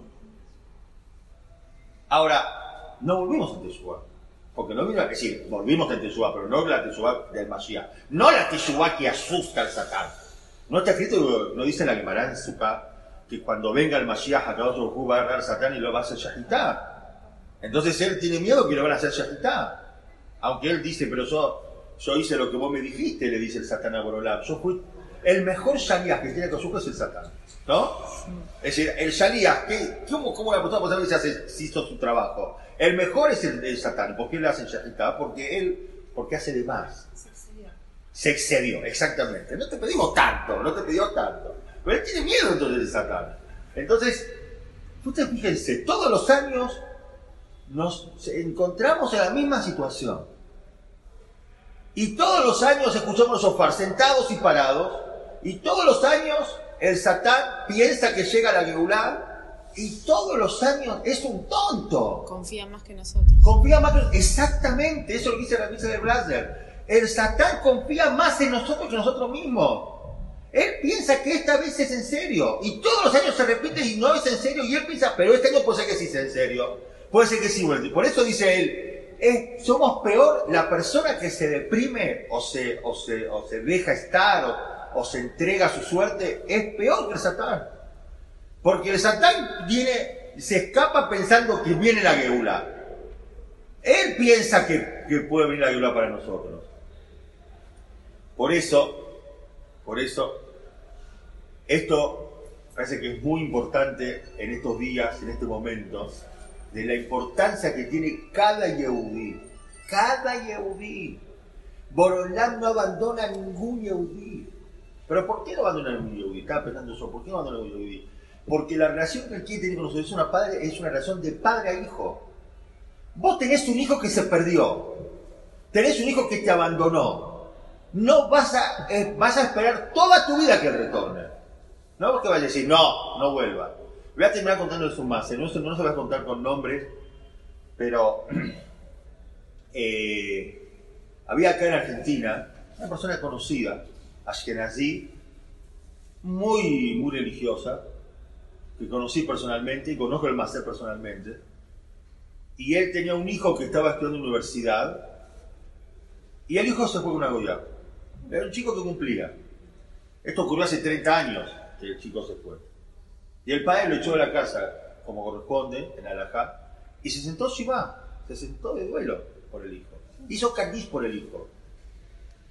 Ahora, no volvimos en Teshuvá. Porque no vino a decir, volvimos en Teshuvá, pero no la Teshuvá del Mashiach. No la Teshuvá que asusta al Satán. No está escrito, no dice la Gemara en Sukkah, que cuando venga el Mashiach, Akadosh Baruj Hu va a agarrar al Satán y lo va a hacer Shahitá. Entonces él tiene miedo que lo van a hacer Shahitá. Aunque él dice, pero yo hice lo que vos me dijiste, le dice el Satán a Borolam. Yo fui el mejor Shaliach que tiene Akadosh es el Satán, ¿no? Es decir, el Shaliach, ¿cómo la persona puede saber si hizo su trabajo? El mejor es el Satán. ¿Por qué le hacen Shahitá? Porque hace de más. Se excedió, exactamente. No te pedimos tanto, no te pidió tanto. Pero él tiene miedo entonces de Satán. Entonces, ustedes fíjense, todos los años nos encontramos en la misma situación. Y todos los años escuchamos los shofar sentados y parados. Y todos los años el Satán piensa que llega la Geulá. Y todos los años es un tonto. Confía más que nosotros. Confía más que... Exactamente, eso es lo que dice la misa de Blaser. El Satán confía más en nosotros que nosotros mismos. Él piensa que esta vez es en serio. Y todos los años se repite y no es en serio. Y él piensa, pero este año puede ser que sí sea en serio. Puede ser que sí vuelve. Por eso dice él, somos peor la persona que se deprime o se deja estar o se entrega a su suerte. Es peor que el Satán. Porque el Satán se escapa pensando que viene la Geulá. Él piensa que puede venir la Geulá para nosotros. Por eso, esto parece que es muy importante en estos días, en este momento, de la importancia que tiene cada Yehudí. Cada Yehudí. Borolam no abandona a ningún Yehudí. ¿Pero por qué no abandona a ningún Yehudí? Estaba pensando eso, ¿por qué no abandona a ningún Yehudí? Porque la relación que él quiere tener con nosotros es una relación de padre a hijo. Vos tenés un hijo que se perdió. Tenés un hijo que te abandonó. No vas a esperar toda tu vida que él retorne. No porque vayas a decir, no vuelva. Voy a terminar contándoles un más. No se va a contar con nombres, pero había acá en Argentina una persona conocida, ashkenazí, muy, muy religiosa, que conocí personalmente y conozco el máster personalmente. Y él tenía un hijo que estaba estudiando en la universidad y el hijo se fue con una goya. Era un chico que cumplía. Esto ocurrió hace 30 años que el chico se fue. Y el padre lo echó de la casa, como corresponde, en Alajá, y se sentó Shivá, se sentó de duelo por el hijo. Hizo Kaddish por el hijo.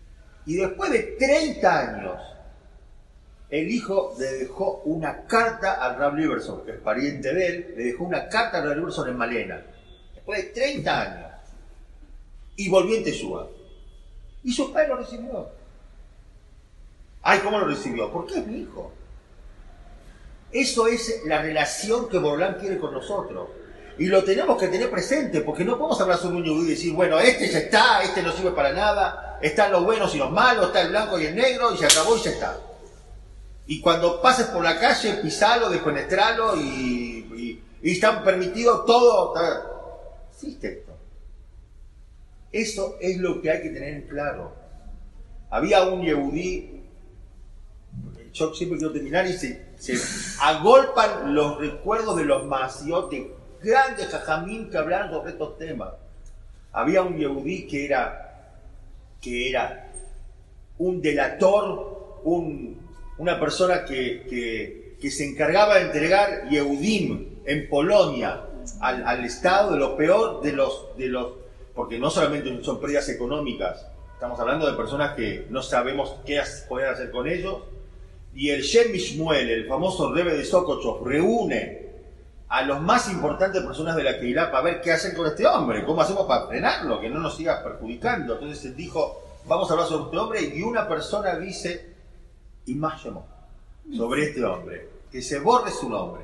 Y después de 30 años, el hijo le dejó una carta al Rav Liberson, que es pariente de él, le dejó una carta al Rav Liberson en Malena. Después de 30 años. Y volvió en Teshuvá. Y su padre lo recibió. Ay, ¿cómo lo recibió? Porque es mi hijo. Eso es la relación que Borolán quiere con nosotros. Y lo tenemos que tener presente, porque no podemos hablar sobre un yudí y decir, bueno, este ya está, este no sirve para nada, están los buenos y los malos, está el blanco y el negro, y se acabó y ya está. Y cuando pases por la calle, pisalo, despenetralo y están permitidos todo. Existe esto. Eso es lo que hay que tener en claro. Había un yehudí, yo siempre quiero terminar, y se agolpan los recuerdos de los masiotes, grandes jajamín que hablaron sobre estos temas. Había un yehudí que era un delator, una persona que se encargaba de entregar Yehudim en Polonia al Estado de lo peor de los porque no solamente son pérdidas económicas, estamos hablando de personas que no sabemos qué poder hacer con ellos. Y el Shem Shmuel, el famoso Rebbe de Sokochov, reúne a los más importantes personas de la Keilah para ver qué hacen con este hombre, cómo hacemos para frenarlo, que no nos siga perjudicando. Entonces él dijo, vamos a hablar sobre este hombre, y una persona dice, Imashemo, sobre este hombre, que se borre su nombre.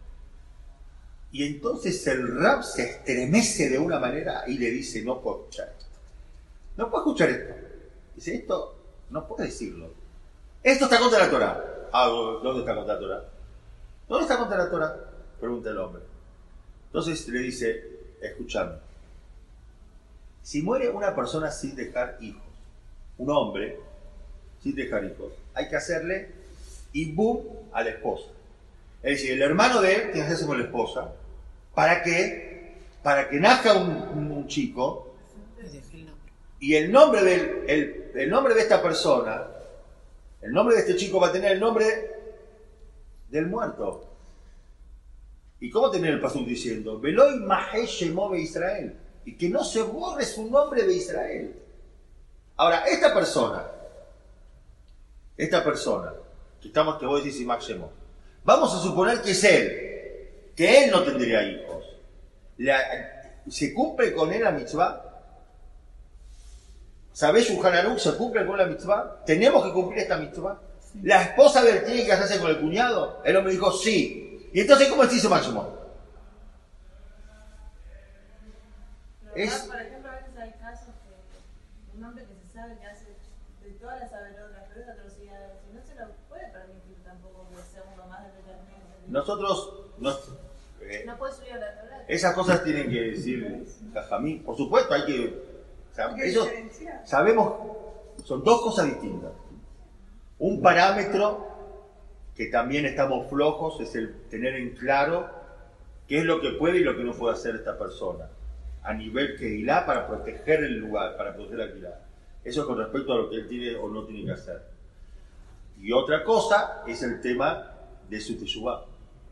Y entonces el Rab se estremece de una manera y le dice, no puedo escuchar esto. No puedo escuchar esto. Dice, esto no puedo decirlo. Esto está contra la Torah. Ah, ¿dónde está contra la Torah? ¿Dónde está contra la Torah? Pregunta el hombre. Entonces le dice, escúchame. Si muere una persona sin dejar hijos, un hombre sin dejar hijos, hay que hacerle ibum a la esposa. Es decir, el hermano de él tiene que hacerse con la esposa. ¿Para qué? Para que nazca un chico y el nombre de esta persona, el nombre de este chico va a tener el nombre del muerto. ¿Y cómo tener el pasuk diciendo? Veloy Mahé Shemo be Israel. Y que no se borre su nombre de Israel. Ahora, esta persona, que vos decís Imach Shemo, vamos a suponer que es él, que él no tendría hijos. ¿Se cumple con él la mitzvah? ¿Sabés, Shulchan Aruch, se cumple con la mitzvah? ¿Tenemos que cumplir esta mitzvah? Sí. ¿La esposa de él tiene que casarse con el cuñado? El hombre dijo sí. ¿Y entonces cómo se dice máximo? Por ejemplo, a veces hay casos que un hombre que se sabe que hace de todas las peores atrocidades, y no se lo puede permitir tampoco que sea uno más de determinado. Nosotros no puede subir a la Torah. Esas cosas tienen que decir Jajamín. Por supuesto, hay que ellos sabemos, son dos cosas distintas. Un parámetro que también estamos flojos es el tener en claro qué es lo que puede y lo que no puede hacer esta persona a nivel Keilah para proteger el lugar, para proteger la Keilah. Eso con respecto a lo que él tiene o no tiene que hacer. Y otra cosa es el tema de su teshuvá,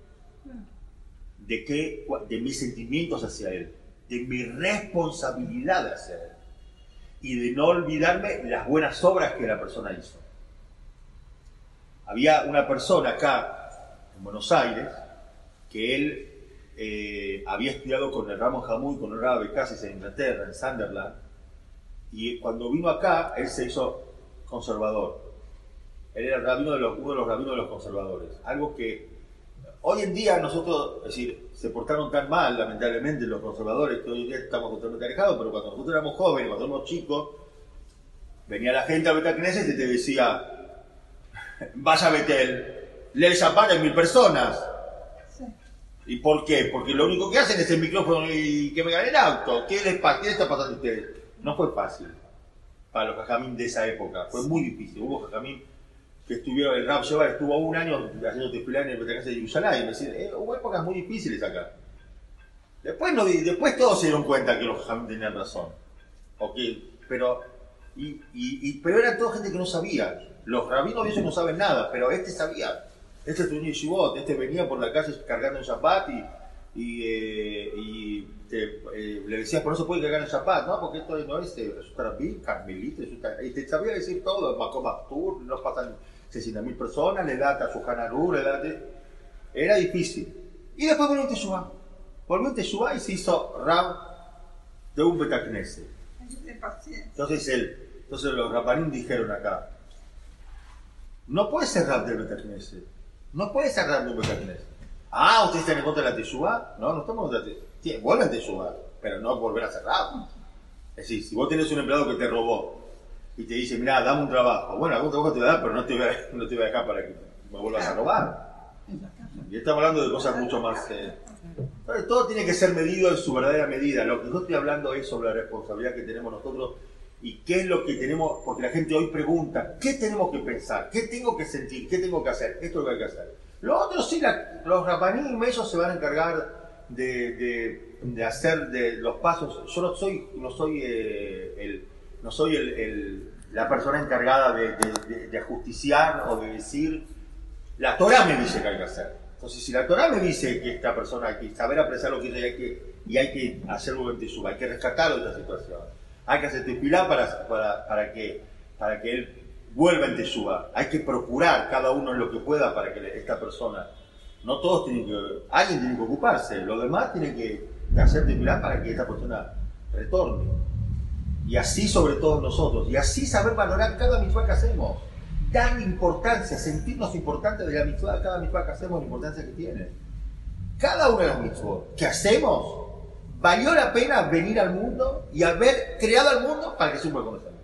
de mis sentimientos hacia él, de mi responsabilidad hacia él, y de no olvidarme las buenas obras que la persona hizo. Había una persona acá en Buenos Aires que él había estudiado con el Ramón Jamú y con el Rabbi Cassis en Inglaterra, en Sunderland, y cuando vino acá él se hizo conservador. Él era uno de los rabinos de los conservadores, algo que hoy en día nosotros, es decir, se portaron tan mal, lamentablemente, los conservadores, que hoy en día estamos totalmente alejados, pero cuando nosotros éramos jóvenes, cuando éramos chicos, venía la gente a Beit Knesset y te decía, vaya a Betel, lee el Shabbat en 1000 personas. Sí. ¿Y por qué? Porque lo único que hacen es el micrófono y que me ganen el auto. ¿Qué les está pasando a ustedes? No fue fácil para los jajamín de esa época, fue muy difícil. Hubo jajamín que estuvieron, el Rab Shevar estuvo un año haciendo tefilá en el Beit Knesset de Yerushalayim, es decir, hubo épocas muy difíciles acá. Después todos se dieron cuenta que los jajamín tenían razón. Pero era toda gente que no sabía. Los rabinos de ellos no saben nada, pero este sabía. Este estudió en Yeshivot, este venía por la calle cargando en Shabbat y le decías, por eso puede cagar en Shabbat, ¿no? Porque esto no es Rabí, Carmelita, y te sabía decir todo, Makom Aktur, nos pasan 60.000 personas, le da a su Hanarú, era difícil. Y después volvió en Teshuvah y se hizo Rab de un Betaknese. Entonces los Rabanim dijeron acá, no puede ser Rab del Betaknese, no puede ser Rab de un Betaknese. Ah, ¿ustedes están en contra de la Teshuvah? No estamos en contra de la Teshuvah. Sí, vuelven a Teshuvah, pero no volver a ser Rab. Es decir, si vos tenés un empleado que te robó y te dice, mira, dame un trabajo, bueno, algún trabajo te voy a dar, pero no te voy a dejar para que me vuelvas a robar. Y estamos hablando de cosas mucho más... todo tiene que ser medido en su verdadera medida. Lo que yo estoy hablando es sobre la responsabilidad que tenemos nosotros y qué es lo que tenemos, porque la gente hoy pregunta, ¿qué tenemos que pensar? ¿Qué tengo que sentir? ¿Qué tengo que hacer? Esto es lo que hay que hacer. Lo otro sí, los rabanim, ellos se van a encargar de hacer de los pasos. Yo no soy la persona encargada de ajusticiar o de decir, la Torah me dice que hay que hacer. Entonces, si la Torah me dice que esta persona hay que saber apreciar lo que dice y hay que hacerlo en Teshuvah, hay que rescatarlo de esta situación, hay que hacer tefilá para que él vuelva en Teshuvah, hay que procurar cada uno en lo que pueda para que esta persona, no todos alguien tiene que ocuparse, los demás tienen que hacer tefilá para que esta persona retorne. Y así sobre todos nosotros, y así saber valorar cada mitzvah que hacemos. Darle importancia, sentirnos importantes de la mitzvah, cada mitzvah que hacemos, la importancia que tiene. Cada una de las mitzvot que hacemos, valió la pena venir al mundo y haber creado al mundo para que se pueda conocer.